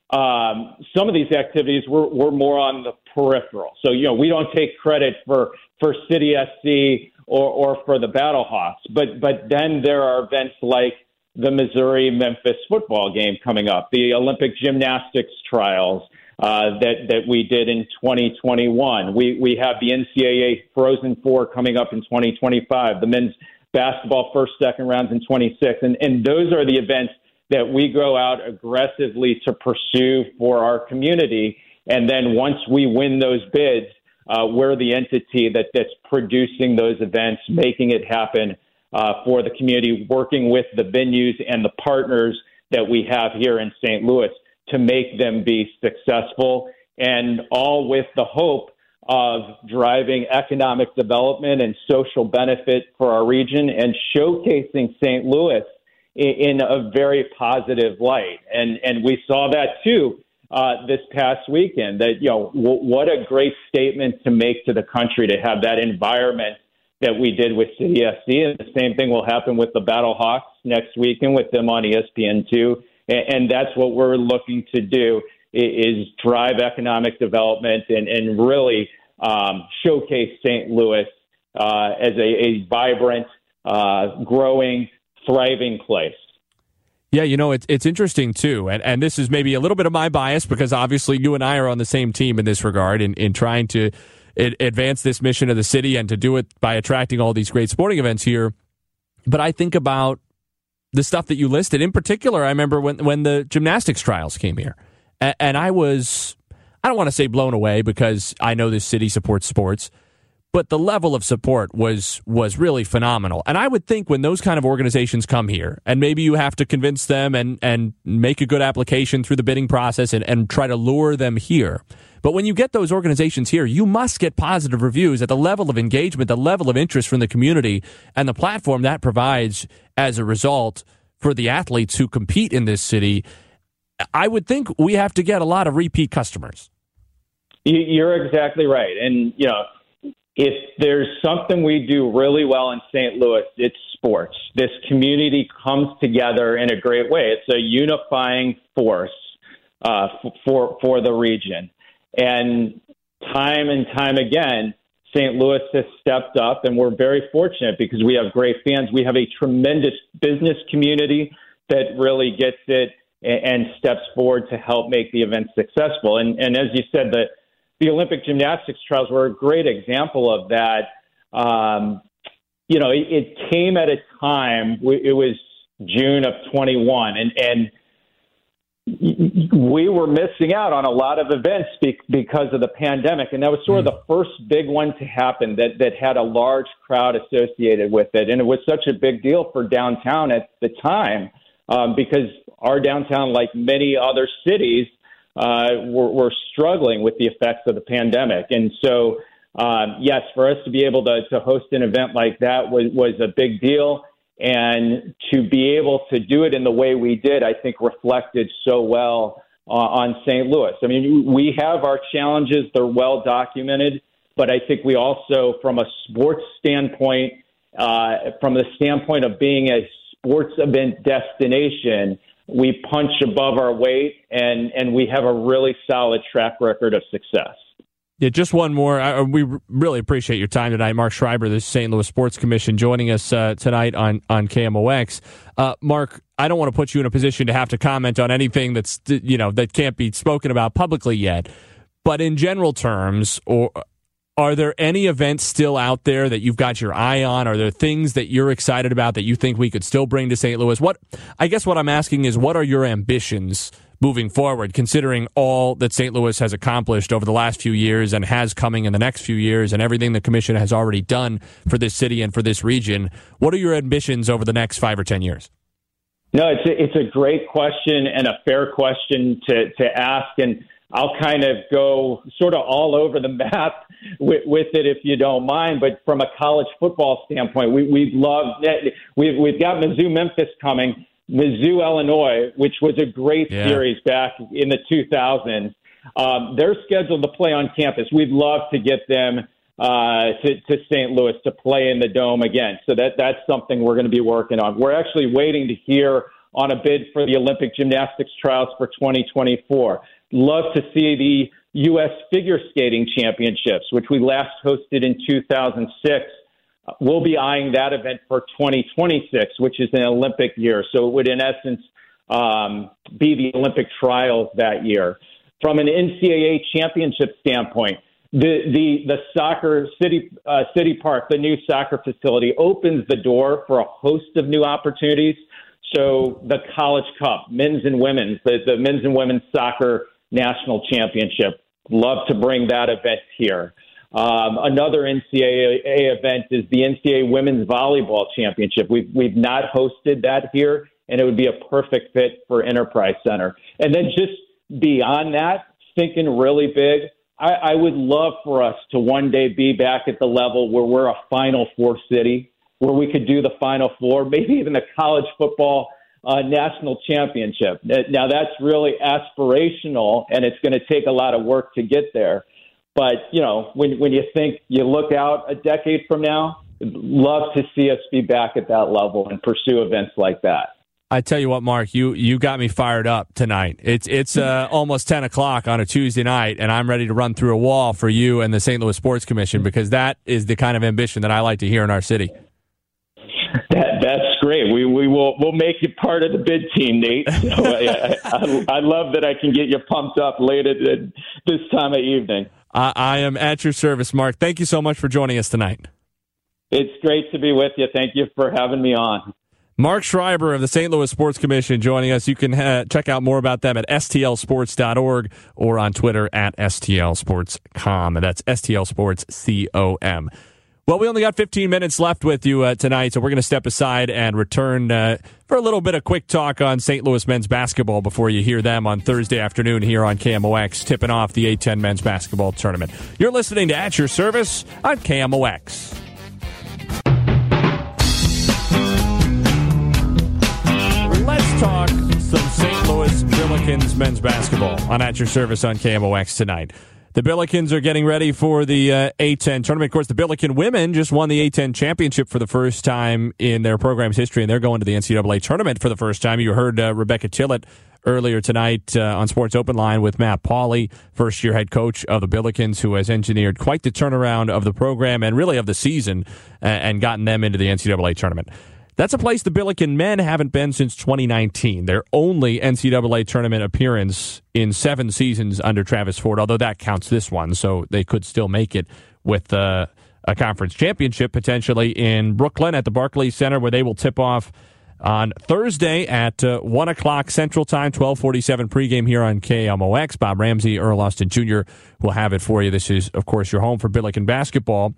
um, some of these activities were, were more on the peripheral. So, you know, we don't take credit for, for City S C or, or for the Battlehawks, but but then there are events like the Missouri-Memphis football game coming up, the Olympic gymnastics trials uh, that, that we did in twenty twenty-one. We, we have the N C double A Frozen Four coming up in twenty twenty-five, the men's basketball first, second rounds in twenty-six. And, and those are the events that we go out aggressively to pursue for our community. And then once we win those bids, uh, we're the entity that, that's producing those events, making it happen uh, for the community, working with the venues and the partners that we have here in Saint Louis to make them be successful, and all with the hope of driving economic development and social benefit for our region and showcasing Saint Louis in, in a very positive light. And and we saw that too uh, this past weekend. That you know w- what a great statement to make to the country to have that environment that we did with City S C, and the same thing will happen with the Battlehawks next weekend with them on E S P N two. And, and that's what we're looking to do is drive economic development and, and really um, showcase Saint Louis uh, as a, a vibrant, uh, growing, thriving place. Yeah, you know, it's it's interesting, too, and, and this is maybe a little bit of my bias because obviously you and I are on the same team in this regard in, in trying to advance this mission of the city and to do it by attracting all these great sporting events here. But I think about the stuff that you listed. In particular, I remember when, when the gymnastics trials came here. And, and I was, I don't want to say blown away because I know this city supports sports, but the level of support was was really phenomenal. And I would think when those kind of organizations come here, and maybe you have to convince them and, and make a good application through the bidding process and, and try to lure them here. But when you get those organizations here, you must get positive reviews at the level of engagement, the level of interest from the community, and the platform that provides as a result for the athletes who compete in this city. I would think we have to get a lot of repeat customers. You're exactly right. And, you know, if there's something we do really well in Saint Louis, it's sports. This community comes together in a great way. It's a unifying force uh, for for the region. And time and time again, Saint Louis has stepped up, and we're very fortunate because we have great fans. We have a tremendous business community that really gets it and steps forward to help make the event successful. And, and as you said, the, the Olympic gymnastics trials were a great example of that. Um, you know, it, it came at a time, it was June of twenty-one, and, and we were missing out on a lot of events because of the pandemic. And that was sort of the first big one to happen that, that had a large crowd associated with it. And it was such a big deal for downtown at the time um, because our downtown, like many other cities, uh, were, were struggling with the effects of the pandemic. And so, um, yes, for us to be able to, to host an event like that was, was a big deal. And to be able to do it in the way we did, I think reflected so well uh, on Saint Louis. I mean, we have our challenges. They're well documented. But I think we also, from a sports standpoint, uh, from the standpoint of being a sports event destination, we punch above our weight, and, and we have a really solid track record of success. Yeah, just one more. I, we really appreciate your time tonight. Mark Schreiber, the Saint Louis Sports Commission, joining us uh, tonight on, on K M O X. Uh, Mark, I don't want to put you in a position to have to comment on anything that's, you know, that can't be spoken about publicly yet. But in general terms, or are there any events still out there that you've got your eye on? Are there things that you're excited about that you think we could still bring to Saint Louis? What I guess what I'm asking is, what are your ambitions moving forward, considering all that Saint Louis has accomplished over the last few years and has coming in the next few years, and everything the commission has already done for this city and for this region? What are your ambitions over the next five or ten years? No, it's a, it's a great question and a fair question to, to ask, and I'll kind of go sort of all over the map with, with it, if you don't mind. But from a college football standpoint, we, we'd love we've we've got Mizzou Memphis coming. Mizzou, Illinois, which was a great yeah. series back in the two thousands. Um, they're scheduled to play on campus. We'd love to get them uh, to, to Saint Louis to play in the Dome again. So that that's something we're going to be working on. We're actually waiting to hear on a bid for the Olympic gymnastics trials for twenty twenty-four. Love to see the U S Figure Skating Championships, which we last hosted in two thousand six. We'll be eyeing that event for twenty twenty-six, which is an Olympic year. So it would, in essence, um, be the Olympic trials that year. From an N C double A championship standpoint, the the, the soccer city uh, City Park, the new soccer facility, opens the door for a host of new opportunities. So the College Cup, men's and women's, the, the men's and women's soccer national championship, love to bring that event here. Um, another N C double A event is the N C double A Women's Volleyball Championship. We've, we've not hosted that here, and it would be a perfect fit for Enterprise Center. And then just beyond that, thinking really big, I, I would love for us to one day be back at the level where we're a Final Four city, where we could do the Final Four, maybe even the college football uh, national championship. Now, that's really aspirational, and it's going to take a lot of work to get there. But, you know, when when you think you look out a decade from now, love to see us be back at that level and pursue events like that. I tell you what, Mark, you, you got me fired up tonight. It's it's uh, almost ten o'clock on a Tuesday night, and I'm ready to run through a wall for you and the Saint Louis Sports Commission, because that is the kind of ambition that I like to hear in our city. That, that's great. We we will we'll make you part of the bid team, Nate. So I, I, I love that I can get you pumped up late at this time of evening. I, I am at your service, Mark. Thank you so much for joining us tonight. It's great to be with you. Thank you for having me on. Mark Schreiber of the Saint Louis Sports Commission joining us. You can uh, check out more about them at S T L sports dot org or on Twitter at S T L sports dot com. And that's S T L sports com. Well, we only got fifteen minutes left with you uh, tonight, so we're going to step aside and return uh, for a little bit of quick talk on Saint Louis men's basketball before you hear them on Thursday afternoon here on K M O X, tipping off the A ten men's basketball tournament. You're listening to At Your Service on K M O X. Let's talk some Saint Louis Billikens men's basketball on At Your Service on K M O X tonight. The Billikens are getting ready for the uh, A ten tournament. Of course, the Billiken women just won the A ten championship for the first time in their program's history, and they're going to the N C double A tournament for the first time. You heard uh, Rebecca Tillett earlier tonight uh, on Sports Open Line with Matt Pauley, first-year head coach of the Billikens, who has engineered quite the turnaround of the program and really of the season uh, and gotten them into the N C double A tournament. That's a place the Billiken men haven't been since twenty nineteen. Their only N C double A tournament appearance in seven seasons under Travis Ford, although that counts this one, so they could still make it with uh, a conference championship potentially in Brooklyn at the Barclays Center, where they will tip off on Thursday at uh, one o'clock Central Time, twelve forty-seven pregame here on K M O X. Bob Ramsey, Earl Austin Junior will have it for you. This is, of course, your home for Billiken basketball.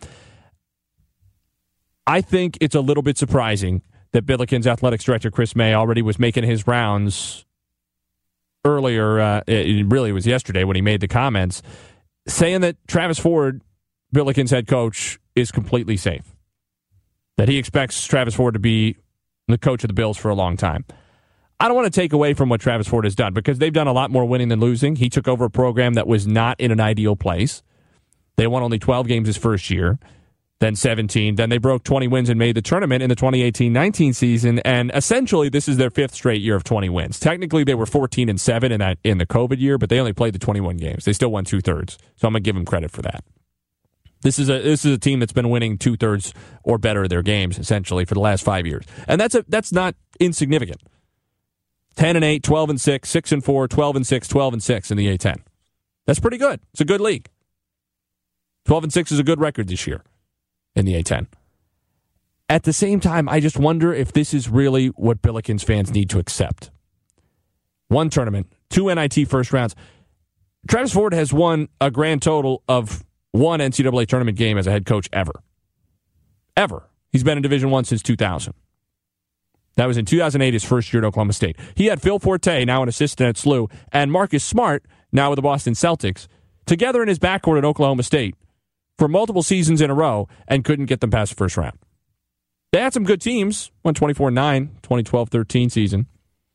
I think it's a little bit surprising that Billiken's athletics director, Chris May, already was making his rounds earlier. Uh, it really was yesterday when he made the comments, saying that Travis Ford, Billiken's head coach, is completely safe. That he expects Travis Ford to be the coach of the Bills for a long time. I don't want to take away from what Travis Ford has done, because they've done a lot more winning than losing. He took over a program that was not in an ideal place. They won only twelve games his first year, then seventeen. Then they broke twenty wins and made the tournament in the twenty eighteen nineteen season, and essentially this is their fifth straight year of twenty wins. Technically, they were fourteen and seven in that in the COVID year, but they only played the twenty-one games. They still won two-thirds, so I'm going to give them credit for that. This is a this is a team that's been winning two-thirds or better of their games, essentially, for the last five years. And that's a that's not insignificant. ten and eight, twelve and six, six and four, twelve and six, twelve and six in the A ten. That's pretty good. It's a good league. twelve and six is a good record this year in the A ten. At the same time, I just wonder if this is really what Billikens fans need to accept. One tournament, two N I T first rounds. Travis Ford has won a grand total of one N C double A tournament game as a head coach ever. Ever. He's been in Division One since two thousand. That was in two thousand eight, his first year at Oklahoma State. He had Phil Forte, now an assistant at S L U, and Marcus Smart, now with the Boston Celtics, together in his backcourt at Oklahoma State for multiple seasons in a row and couldn't get them past the first round. They had some good teams, won twenty-four nine, twenty twelve thirteen season.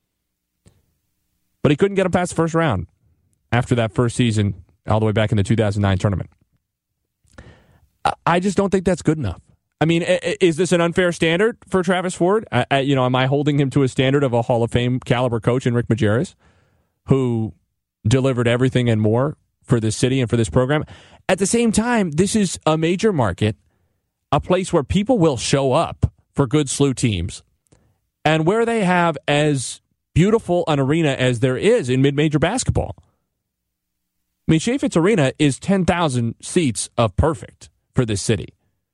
But he couldn't get them past the first round after that first season, all the way back in the two thousand nine tournament. I just don't think that's good enough. I mean, is this an unfair standard for Travis Ford? I, you know, am I holding him to a standard of a Hall of Fame caliber coach in Rick Majerus, who delivered everything and more for this city and for this program? At the same time, this is a major market, a place where people will show up for good S L U teams, and where they have as beautiful an arena as there is in mid-major basketball. I mean, Chaifetz Arena is ten thousand seats of perfect for this city.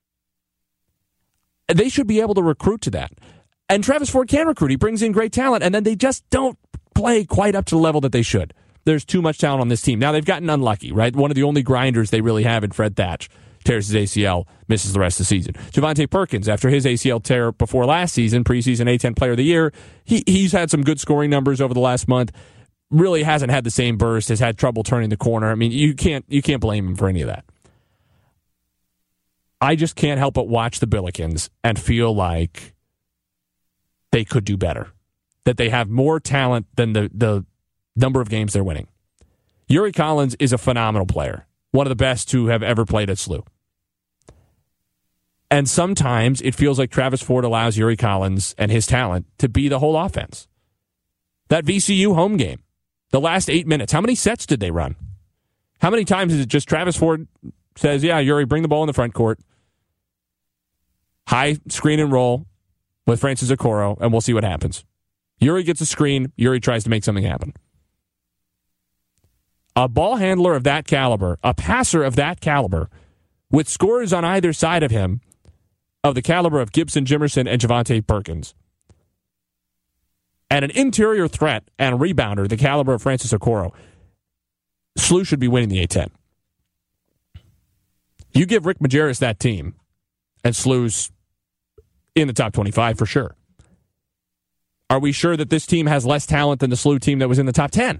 They should be able to recruit to that. And Travis Ford can recruit. He brings in great talent, and then they just don't play quite up to the level that they should. There's too much talent on this team. Now, they've gotten unlucky, right? One of the only grinders they really have in Fred Thatch tears his A C L, misses the rest of the season. Javante Perkins, after his A C L tear before last season, preseason A ten Player of the Year, he, he's had some good scoring numbers over the last month. Really hasn't had the same burst, has had trouble turning the corner. I mean, you can't you can't blame him for any of that. I just can't help but watch the Billikens and feel like they could do better. That they have more talent than the, the number of games they're winning. Yuri Collins is a phenomenal player. One of the best to have ever played at S L U. And sometimes it feels like Travis Ford allows Yuri Collins and his talent to be the whole offense. That V C U home game, the last eight minutes, how many sets did they run? How many times is it just Travis Ford says, yeah, Yuri, bring the ball in the front court. High screen and roll with Francis Okoro, and we'll see what happens. Yuri gets a screen. Yuri tries to make something happen. A ball handler of that caliber, a passer of that caliber, with scorers on either side of him, of the caliber of Gibson, Jimerson, and Javante Perkins, and an interior threat and rebounder, the caliber of Francis Okoro, S L U should be winning the A ten. You give Rick Majerus that team, and S L U's in the top twenty-five for sure. Are we sure that this team has less talent than the S L U team that was in the top ten?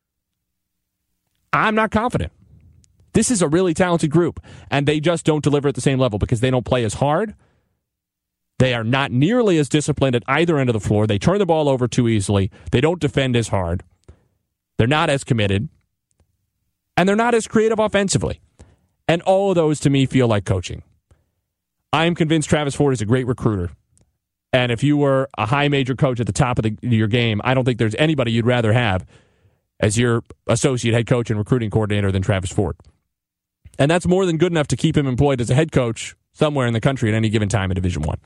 I'm not confident. This is a really talented group, and they just don't deliver at the same level because they don't play as hard. They are not nearly as disciplined at either end of the floor. They turn the ball over too easily. They don't defend as hard. They're not as committed. And they're not as creative offensively. And all of those, to me, feel like coaching. I'm convinced Travis Ford is a great recruiter. And if you were a high major coach at the top of the, your game, I don't think there's anybody you'd rather have as your associate head coach and recruiting coordinator than Travis Ford. And that's more than good enough to keep him employed as a head coach somewhere in the country at any given time in Division One.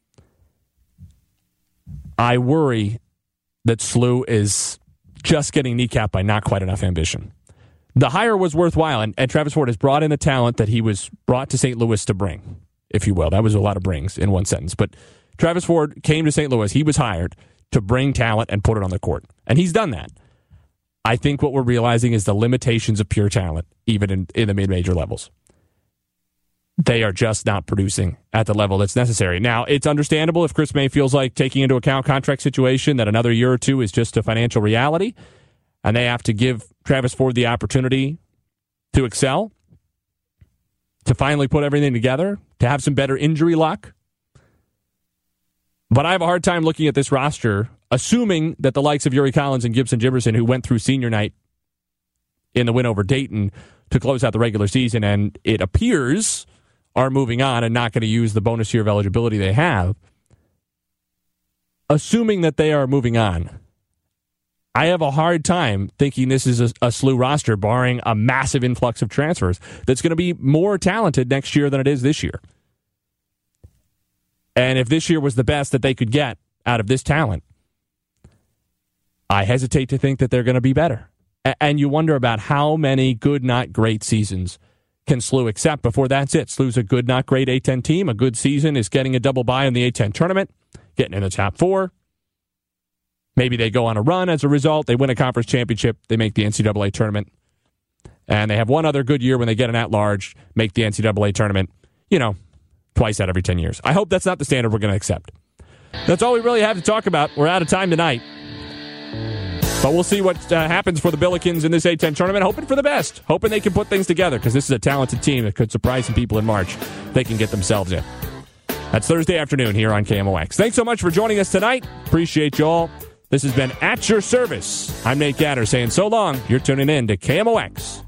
I worry that S L U is just getting kneecapped by not quite enough ambition. The hire was worthwhile, and, and Travis Ford has brought in the talent that he was brought to Saint Louis to bring, if you will. That was a lot of brings in one sentence. But Travis Ford came to Saint Louis. He was hired to bring talent and put it on the court. And he's done that. I think what we're realizing is the limitations of pure talent, even in, in the mid-major levels. They are just not producing at the level that's necessary. Now, it's understandable if Chris May feels like taking into account contract situation that another year or two is just a financial reality, and they have to give Travis Ford the opportunity to excel, to finally put everything together, to have some better injury luck. But I have a hard time looking at this roster, assuming that the likes of Yuri Collins and Gibson Jimerson, who went through senior night in the win over Dayton to close out the regular season, and it appears are moving on and not going to use the bonus year of eligibility they have, assuming that they are moving on, I have a hard time thinking this is a, a S L U roster, barring a massive influx of transfers, that's going to be more talented next year than it is this year. And if this year was the best that they could get out of this talent, I hesitate to think that they're going to be better. A- and you wonder about how many good, not great seasons can S L U accept before that's it. S L U's a good, not great A ten team. A good season is getting a double bye in the A ten tournament, getting in the top four. Maybe they go on a run as a result. They win a conference championship. They make the N C double A tournament. And they have one other good year when they get an at-large, make the N C double A tournament, you know, twice out of every ten years. I hope that's not the standard we're going to accept. That's all we really have to talk about. We're out of time tonight. But we'll see what uh, happens for the Billikens in this A ten tournament. Hoping for the best. Hoping they can put things together, because this is a talented team that could surprise some people in March. They can get themselves in. That's Thursday afternoon here on K M O X. Thanks so much for joining us tonight. Appreciate you all. This has been At Your Service. I'm Nate Gatter saying so long. You're tuning in to K M O X.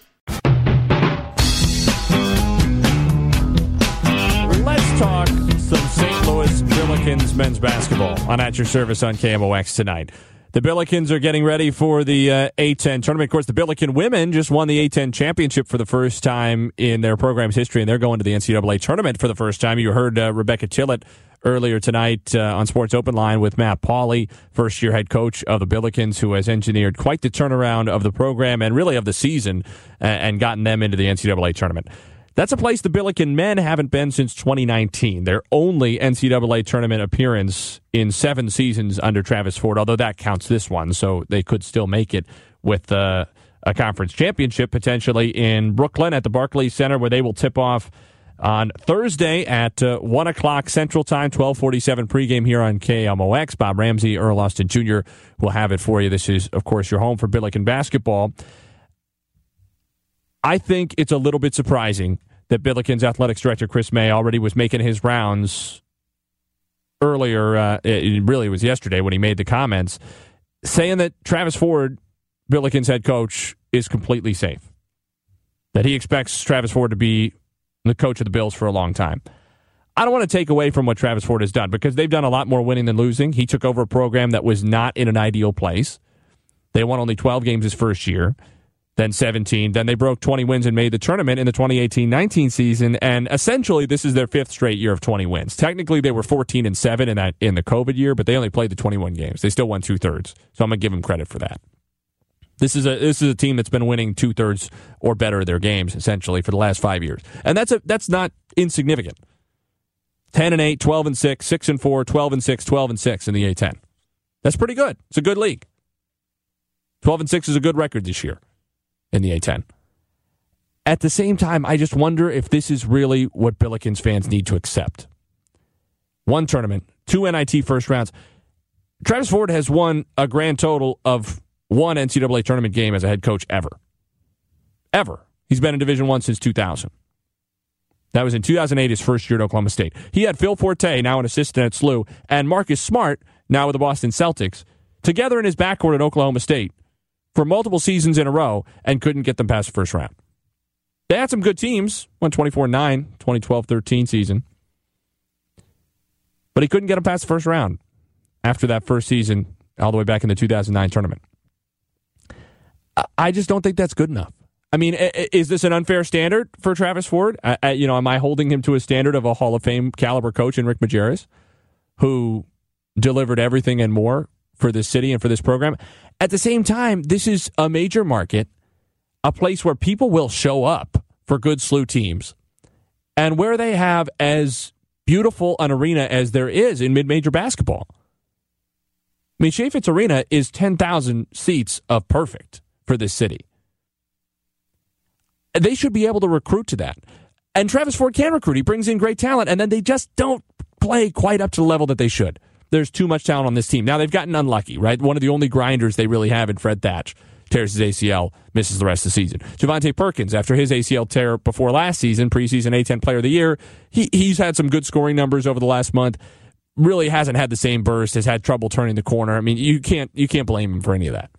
Let's talk some Saint Louis Billikens men's basketball on At Your Service on K M O X tonight. The Billikens are getting ready for the uh, A ten tournament. Of course, the Billiken women just won the A ten championship for the first time in their program's history, and they're going to the N C double A tournament for the first time. You heard uh, Rebecca Tillett earlier tonight uh, on Sports Open Line with Matt Pauley, first-year head coach of the Billikens, who has engineered quite the turnaround of the program and really of the season uh, and gotten them into the N C double A tournament. That's a place the Billiken men haven't been since twenty nineteen. Their only N C double A tournament appearance in seven seasons under Travis Ford, although that counts this one, so they could still make it with uh, a conference championship potentially in Brooklyn at the Barclays Center, where they will tip off on Thursday at uh, one o'clock Central Time, twelve forty-seven pregame here on K M O X. Bob Ramsey, Earl Austin Junior will have it for you. This is, of course, your home for Billiken basketball. I think it's a little bit surprising that Billiken's athletics director, Chris May, already was making his rounds earlier. Uh, it really was yesterday when he made the comments, saying that Travis Ford, Billiken's head coach, is completely safe. That he expects Travis Ford to be the coach of the Bills for a long time. I don't want to take away from what Travis Ford has done, because they've done a lot more winning than losing. He took over a program that was not in an ideal place. They won only twelve games his first year, then seventeen. Then they broke twenty wins and made the tournament in the twenty eighteen nineteen season, and essentially this is their fifth straight year of twenty wins. Technically, they were fourteen and seven in that in the COVID year, but they only played the twenty-one games. They still won two-thirds, so I'm going to give them credit for that. This is a this is a team that's been winning two-thirds or better of their games, essentially, for the last five years. And that's a that's not insignificant. ten and eight, twelve and six, six and four, twelve and six, twelve and six in the A ten. That's pretty good. It's a good league. twelve and six is a good record this year in the A ten. At the same time, I just wonder if this is really what Billikens fans need to accept. One tournament, two N I T first rounds. Travis Ford has won a grand total of one N C double A tournament game as a head coach ever. Ever. He's been in Division One since two thousand. That was in two thousand eight, his first year at Oklahoma State. He had Phil Forte, now an assistant at S L U, and Marcus Smart, now with the Boston Celtics, together in his backcourt at Oklahoma State for multiple seasons in a row and couldn't get them past the first round. They had some good teams, went twenty-four nine, twenty twelve thirteen season. But he couldn't get them past the first round after that first season, all the way back in the two thousand nine tournament. I just don't think that's good enough. I mean, is this an unfair standard for Travis Ford? I, I, you know, am I holding him to a standard of a Hall of Fame caliber coach in Rick Majerus, who delivered everything and more for this city and for this program? At the same time, this is a major market, a place where people will show up for good S L U teams, and where they have as beautiful an arena as there is in mid-major basketball. I mean, Chaifetz Arena is ten thousand seats of perfect for this city. They should be able to recruit to that. And Travis Ford can recruit. He brings in great talent, and then they just don't play quite up to the level that they should. There's too much talent on this team. Now, they've gotten unlucky, right? One of the only grinders they really have in Fred Thatch tears his A C L, misses the rest of the season. Javonte Perkins, after his A C L tear before last season, preseason A ten Player of the Year, he he's had some good scoring numbers over the last month. Really hasn't had the same burst, has had trouble turning the corner. I mean, you can't you can't blame him for any of that.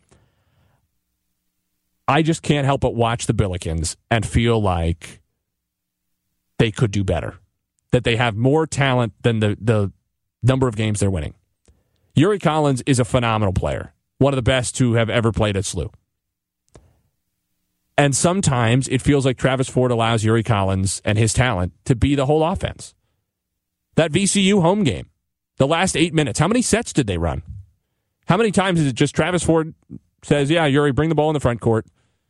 I just can't help but watch the Billikens and feel like they could do better. That they have more talent than the, the number of games they're winning. Yuri Collins is a phenomenal player. One of the best to have ever played at S L U. And sometimes it feels like Travis Ford allows Yuri Collins and his talent to be the whole offense. That V C U home game, the last eight minutes, how many sets did they run? How many times is it just Travis Ford says, yeah, Yuri, bring the ball in the front court.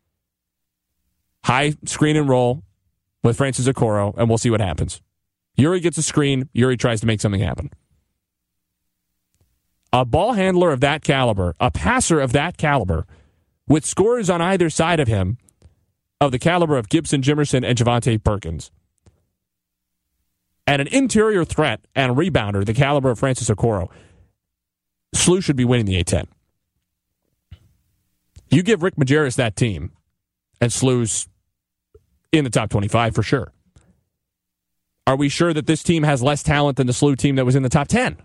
High screen and roll with Francis Okoro, and we'll see what happens. Yuri gets a screen. Yuri tries to make something happen. A ball handler of that caliber, a passer of that caliber, with scorers on either side of him, of the caliber of Gibson Jimerson and Javonte Perkins, and an interior threat and rebounder, the caliber of Francis Okoro, S L U should be winning the A ten. You give Rick Majerus that team, and S L U's in the top twenty-five for sure. Are we sure that this team has less talent than the S L U team that was in the top ten?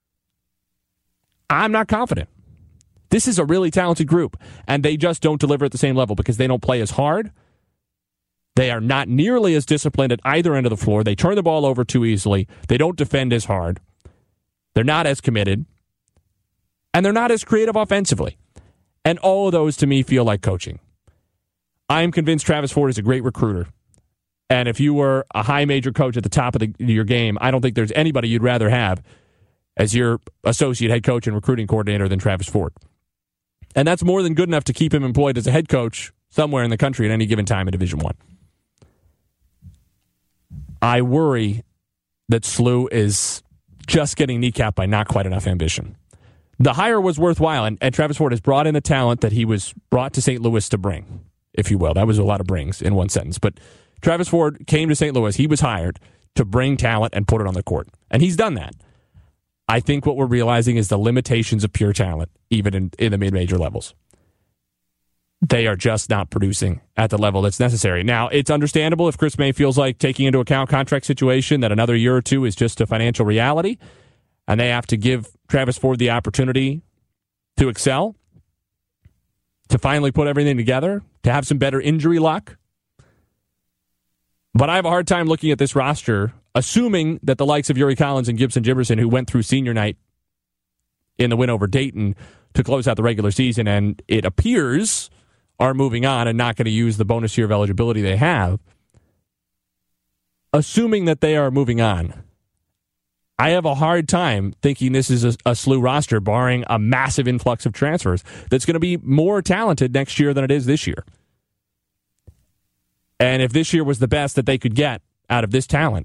I'm not confident. This is a really talented group, and they just don't deliver at the same level because they don't play as hard. They are not nearly as disciplined at either end of the floor. They turn the ball over too easily. They don't defend as hard. They're not as committed. And they're not as creative offensively. And all of those, to me, feel like coaching. I'm convinced Travis Ford is a great recruiter. And if you were a high major coach at the top of the, your game, I don't think there's anybody you'd rather have as your associate head coach and recruiting coordinator than Travis Ford. And that's more than good enough to keep him employed as a head coach somewhere in the country at any given time in Division One. I worry that S L U is just getting kneecapped by not quite enough ambition. The hire was worthwhile, and, and Travis Ford has brought in the talent that he was brought to Saint Louis to bring, if you will. That was a lot of brings in one sentence. But Travis Ford came to Saint Louis. He was hired to bring talent and put it on the court. And he's done that. I think what we're realizing is the limitations of pure talent, even in, in the mid-major levels. They are just not producing at the level that's necessary. Now, it's understandable if Chris May feels like taking into account contract situation that another year or two is just a financial reality, and they have to give Travis Ford the opportunity to excel, to finally put everything together, to have some better injury luck. But I have a hard time looking at this roster, assuming that the likes of Yuri Collins and Gibson Jimerson, who went through senior night in the win over Dayton to close out the regular season, and it appears are moving on and not going to use the bonus year of eligibility they have, assuming that they are moving on, I have a hard time thinking this is a, a S L U roster, barring a massive influx of transfers, that's going to be more talented next year than it is this year. And if this year was the best that they could get out of this talent,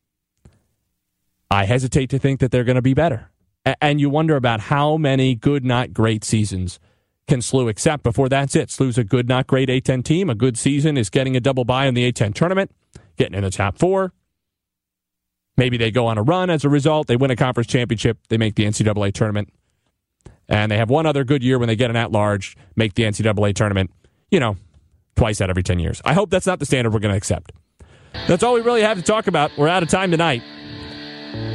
I hesitate to think that they're going to be better. A- and you wonder about how many good, not great seasons can S L U accept before that's it. S L U's a good, not great A ten team. A good season is getting a double bye in the A ten tournament, getting in the top four. Maybe they go on a run as a result. They win a conference championship. They make the N C double A tournament. And they have one other good year when they get an at-large, make the N C double A tournament, you know, twice out every ten years. I hope that's not the standard we're going to accept. That's all we really have to talk about. We're out of time tonight.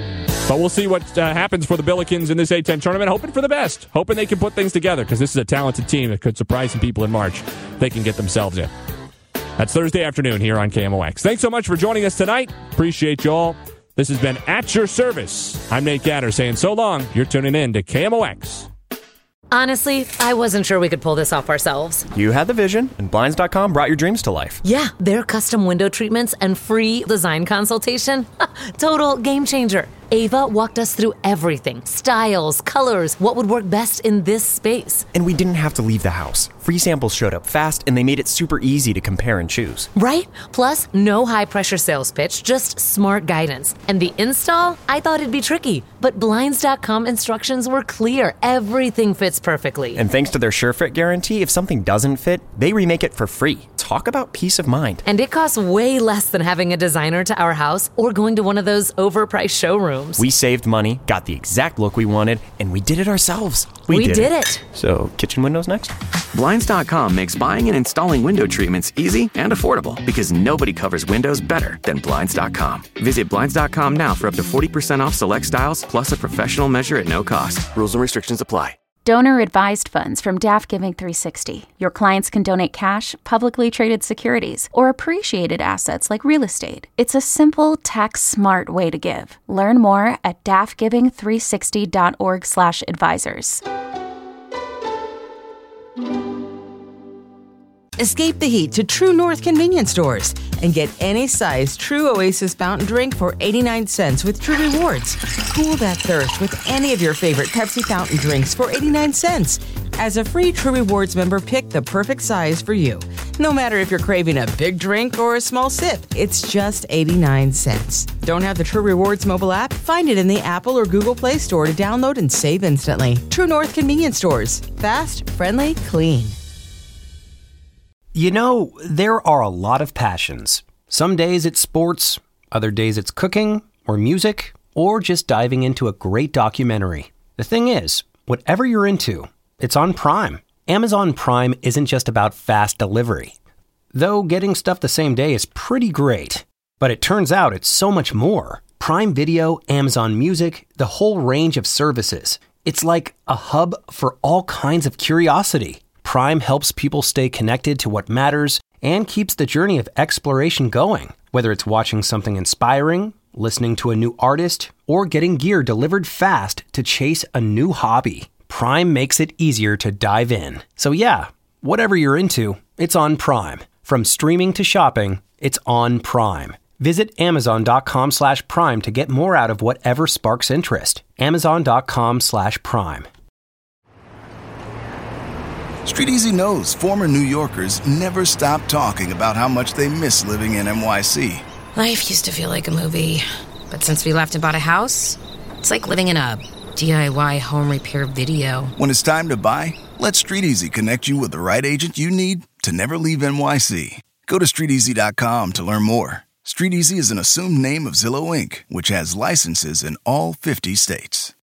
But we'll see what uh, happens for the Billikens in this A ten tournament. Hoping for the best. Hoping they can put things together because this is a talented team that could surprise some people in March. They can get themselves in. That's Thursday afternoon here on K M O X. Thanks so much for joining us tonight. Appreciate you all. This has been At Your Service. I'm Nate Gatter saying so long. You're tuning in to K M O X. Honestly, I wasn't sure we could pull this off ourselves. You had the vision, and Blinds dot com brought your dreams to life. Yeah, their custom window treatments and free design consultation. Total game changer. Ava walked us through everything. Styles, colors, what would work best in this space. And we didn't have to leave the house. Free samples showed up fast, and they made it super easy to compare and choose. Right? Plus, no high-pressure sales pitch, just smart guidance. And the install? I thought it'd be tricky. But Blinds dot com instructions were clear. Everything fits perfectly. And thanks to their SureFit guarantee, if something doesn't fit, they remake it for free. Talk about peace of mind. And it costs way less than having a designer to our house or going to one of those overpriced showrooms. We saved money, got the exact look we wanted, and we did it ourselves. We, we did, did it. it. So, kitchen windows next? Blinds dot com makes buying and installing window treatments easy and affordable because nobody covers windows better than Blinds dot com. Visit Blinds dot com now for up to forty percent off select styles plus a professional measure at no cost. Rules and restrictions apply. Donor-advised funds from Daft Giving three sixty. Your clients can donate cash, publicly traded securities, or appreciated assets like real estate. It's a simple, tax-smart way to give. Learn more at daft giving three sixty dot org slash advisors. Escape the heat to True North convenience stores and get any size True Oasis fountain drink for eighty-nine cents with True Rewards. Cool that thirst with any of your favorite Pepsi fountain drinks for eighty-nine cents. As a free True Rewards member, pick the perfect size for you. No matter if you're craving a big drink or a small sip, it's just eighty-nine cents. Don't have the True Rewards mobile app? Find it in the Apple or Google Play Store to download and save instantly. True North convenience stores. Fast, friendly, clean. You know, there are a lot of passions. Some days it's sports, other days it's cooking, or music, or just diving into a great documentary. The thing is, whatever you're into, it's on Prime. Amazon Prime isn't just about fast delivery. Though getting stuff the same day is pretty great. But it turns out it's so much more. Prime Video, Amazon Music, the whole range of services. It's like a hub for all kinds of curiosity. Prime helps people stay connected to what matters and keeps the journey of exploration going. Whether it's watching something inspiring, listening to a new artist, or getting gear delivered fast to chase a new hobby, Prime makes it easier to dive in. So yeah, whatever you're into, it's on Prime. From streaming to shopping, it's on Prime. Visit amazon.com slash prime to get more out of whatever sparks interest. Amazon.com slash prime. StreetEasy knows former New Yorkers never stop talking about how much they miss living in N Y C. Life used to feel like a movie, but since we left and bought a house, it's like living in a D I Y home repair video. When it's time to buy, let StreetEasy connect you with the right agent you need to never leave N Y C. Go to street easy dot com to learn more. StreetEasy is an assumed name of Zillow Incorporated, which has licenses in all fifty states.